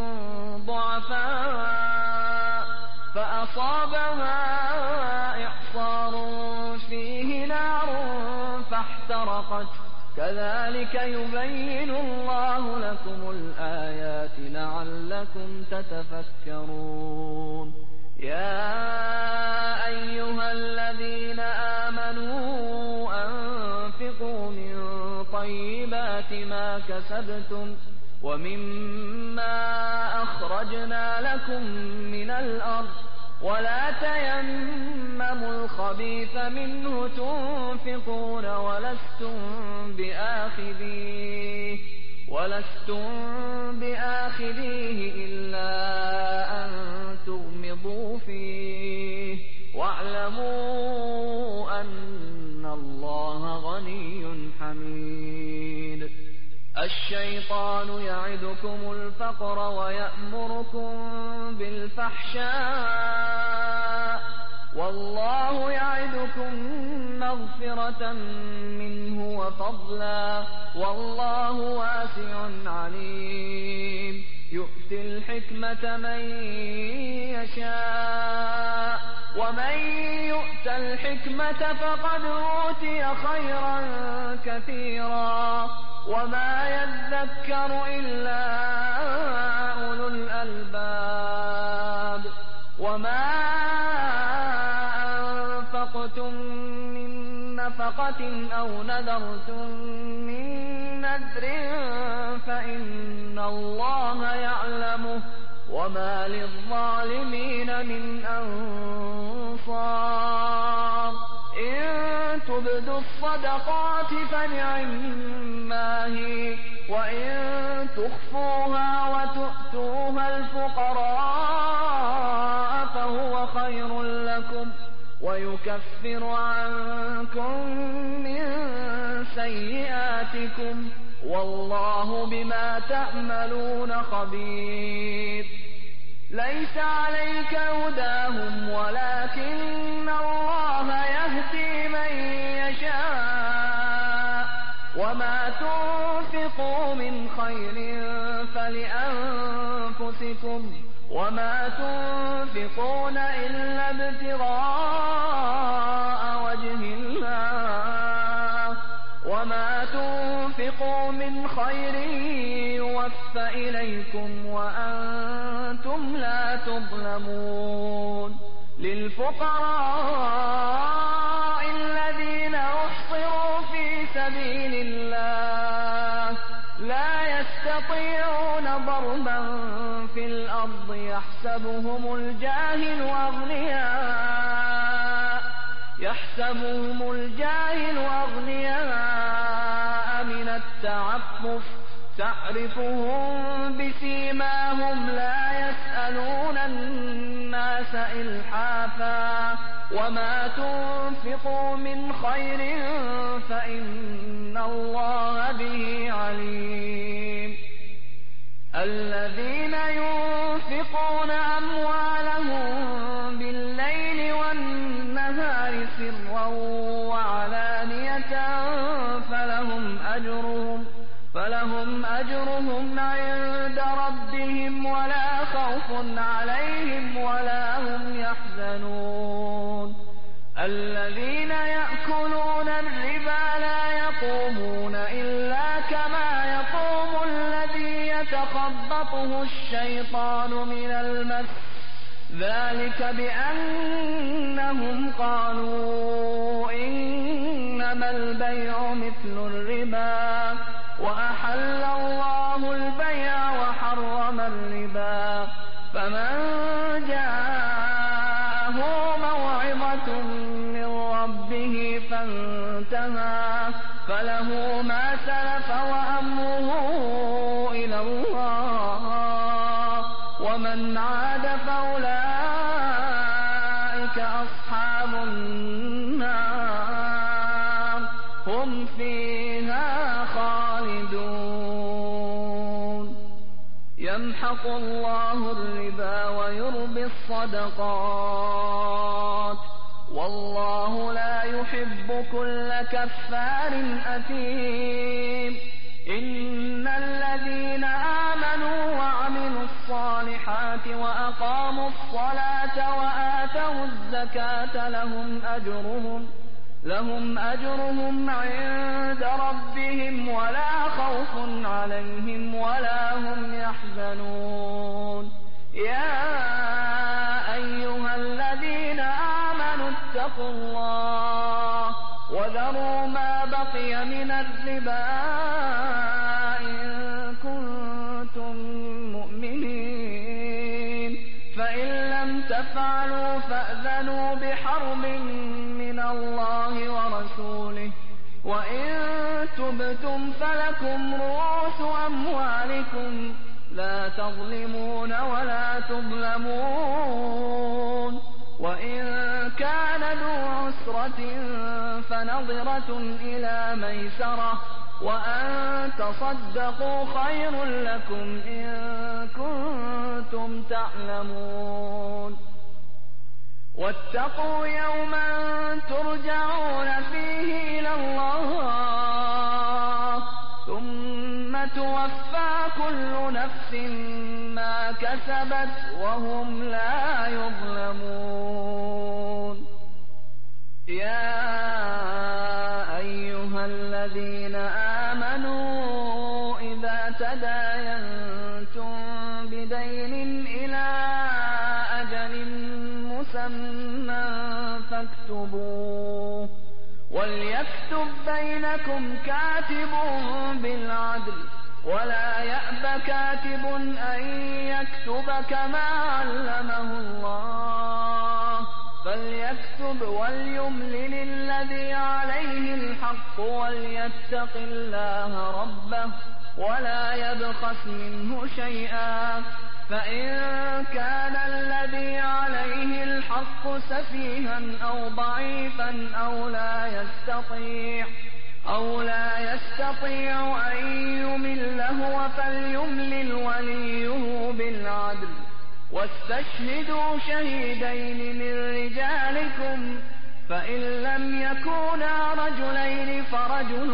ضعفاء فأصابها إعصار فيه نار فاحترقت كذلك يبين الله لكم الآيات لعلكم تتفكرون. يا أيها الذين آمنوا أنفقوا من طيبات ما كسبتم ومما أخرجنا لكم من الأرض ولا تيمموا الخبيث منه تنفقون ولستم بآخذيه ولستم بآخذيه إلا أن تغمضوا فيه واعلموا أن الله غني حميد. الشيطان يعدكم الفقر ويأمركم بالفحشاء والله يعدكم مغفرة منه وفضلا والله واسع عليم. يؤتي الحكمة من يشاء ومن يؤت الحكمة فقد أوتي خيرا كثيرا وما يذكر إلا أولو الألباب. وما أنفقتم من نفقة أو نذرتم من نذر فإن الله يعلمه وما للظالمين من أنصار. إن تبدوا الصدقات فنعما هي وإن تخفوها وتؤتوها الفقراء فهو خير لكم ويكفر ويكفر عنكم من سيئاتكم والله بما تعملون خبير. ليس عليك هداهم ولكن الله يهدي من يشاء وما تنفقوا من خير فلأنفسكم وما تنفقون إلا ابتغاء وجه الله وما تنفقوا من خير يوفى إليكم وأنتم لا تظلمون. للفقراء الذين أحصروا في سبيل الله لا يستطيعون ضربا في الأرض يحسبهم الجاهل أغنياء يحسبهم الجاهل أغنياء من التعفف تعرفهم بسيماهم لا يسألون الناس إلحافا وما تنفقوا من خير فإن الله به عليم. الذين ينفقون أموالهم بالليل والنهار سرا وعلانية فلهم أجرهم فلهم أجرهم عند ربهم ولا خوف عليهم ولا هم يحزنون. الذين يأكلون الربا لا يقومون إلا كما يقوم الذي يتخبطه الشيطان من المس ذلك بأنهم قالوا إنما البيع مثل الربا وأحل الله البيع وحرم الربا فمن جاءه موعظة من ربه فانتهى فله ما سلف وأمره إلى الله ومن عاد فأولئك أصحاب النار هم فيها خالدون. يمحق الله الربا ويربي الصدقات والله لا يحب كل كفار أثيم. إن الذين آمنوا وعملوا الصالحات وأقاموا الصلاة وآتوا الزكاة لهم أجرهم لهم أجرهم عند ربهم ولا خوف عليهم ولا هم يحزنون. يا أيها الذين آمنوا اتقوا الله وذروا ما بقي من الربا إن كنتم مؤمنين فإن لم تفعلوا فأذنوا بحرب من الله ورسوله وإن تبتم فلكم رؤوس أموالكم لا تظلمون ولا تظلمون. وإن كان ذو عسرة فنظرة إلى ميسرة وأن تصدقوا خير لكم إن كنتم تعلمون. واتقوا يوما ترجعون فيه إلى الله ثم توفى كل نفس ما كسبت وهم لا يظلمون. يا أيها الذين آمنوا إذا تداينتم بدين إلى أجل مسمى فاكتبوه وليكتب بينكم كاتب بالعدل ولا يأب كاتب أن يكتب كما علمه الله فليكتب وليملل الذي عليه الحق وليتق الله ربه ولا يبخس منه شيئا فإن كان الذي عليه الحق سفيها أو ضعيفا أو لا يستطيع أو لا يستطيع أن يمل هو فليملل وليه بالعدل واستشهدوا شهيدين من رجالكم فإن لم يكونا رجلين فرجل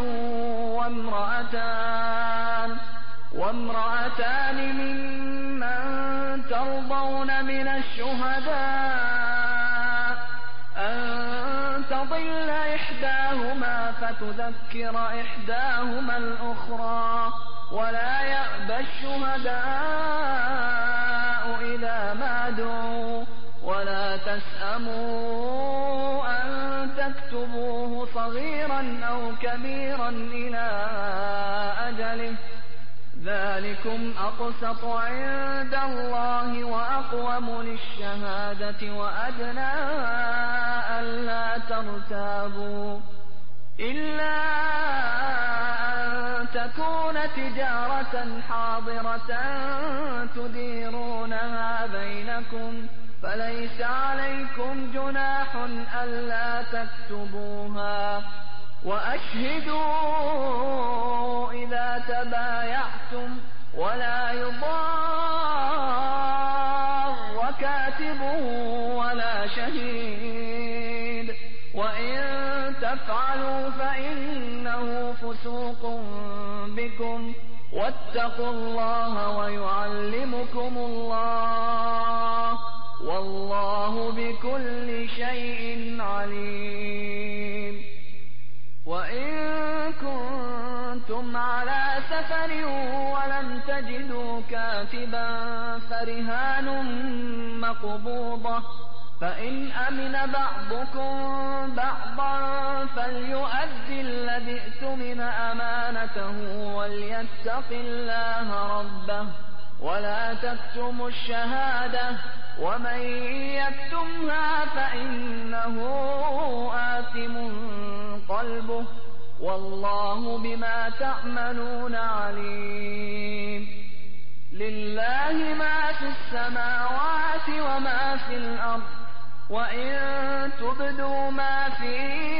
وامرأتان وامرأتان ممن ترضون من الشهداء أن تضل إحداهما فتذكر إحداهما الأخرى ولا يأبى الشهداء إذا ما دعوا ولا تسأموا أن تكتبوه صغيرا أو كبيرا إلى أجله ذلكم أقسط عند الله وأقوم للشهادة وأدنى ألا ترتابوا إلا أن تكون تجارة حاضرة تديرونها بينكم فليس عليكم جناح ألا تكتبوها وأشهدوا إذا تبايعتم ولا يضار كاتب ولا شهيد وإن تفعلوا فإنه فسوق بكم واتقوا الله ويعلمكم الله والله بكل شيء عليم وإن كنتم على سفر ولم تجدوا كاتبا فرهان مقبوضة فإن أمن بعضكم بعضا فليؤدي الذي ائتمن أمانته وليتق الله ربه ولا تكتموا الشهادة ومن يكتمها فإنه آثم قلبه والله بما تعملون عليم لله ما في السماوات وما في الأرض وإن تبدوا ما في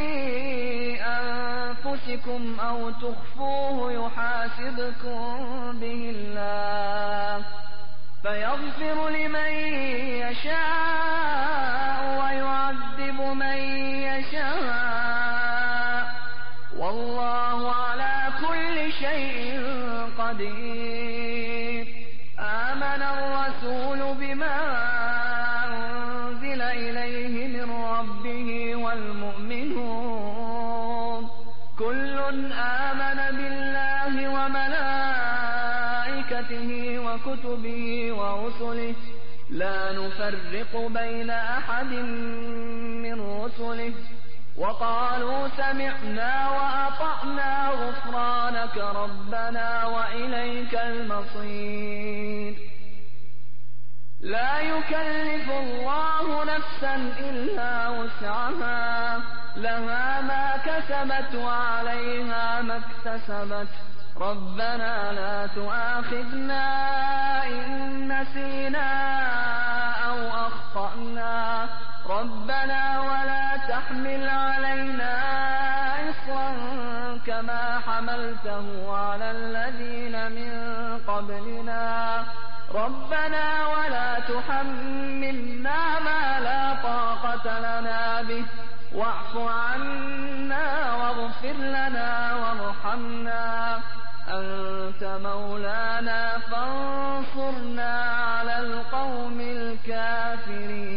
أنفسكم أو تخفوه يحاسبكم به الله فيغفر لمن يشاء ويعذب من يشاء والله على كل شيء قدير آمن الرسول بما أنزل إليه من ربه والمؤمنون كل آمن بالله وملائكته وكتبه ورسله لا نفرق بين أحد من رسله وقالوا سمعنا وأطعنا غفرانك ربنا وإليك المصير لا يكلف الله نفسا إلا وسعها لها ما كسبت وعليها ما اكتسبت ربنا لا تؤاخذنا إن نسينا أو أخطأنا ربنا ولا تحمل علينا إصرا كما حملته على الذين من قبلنا ربنا ولا تحملنا ما لا طاقة لنا به واعف عنا واغفر لنا وارحمنا أنت مولانا فانصرنا على القوم الكافرين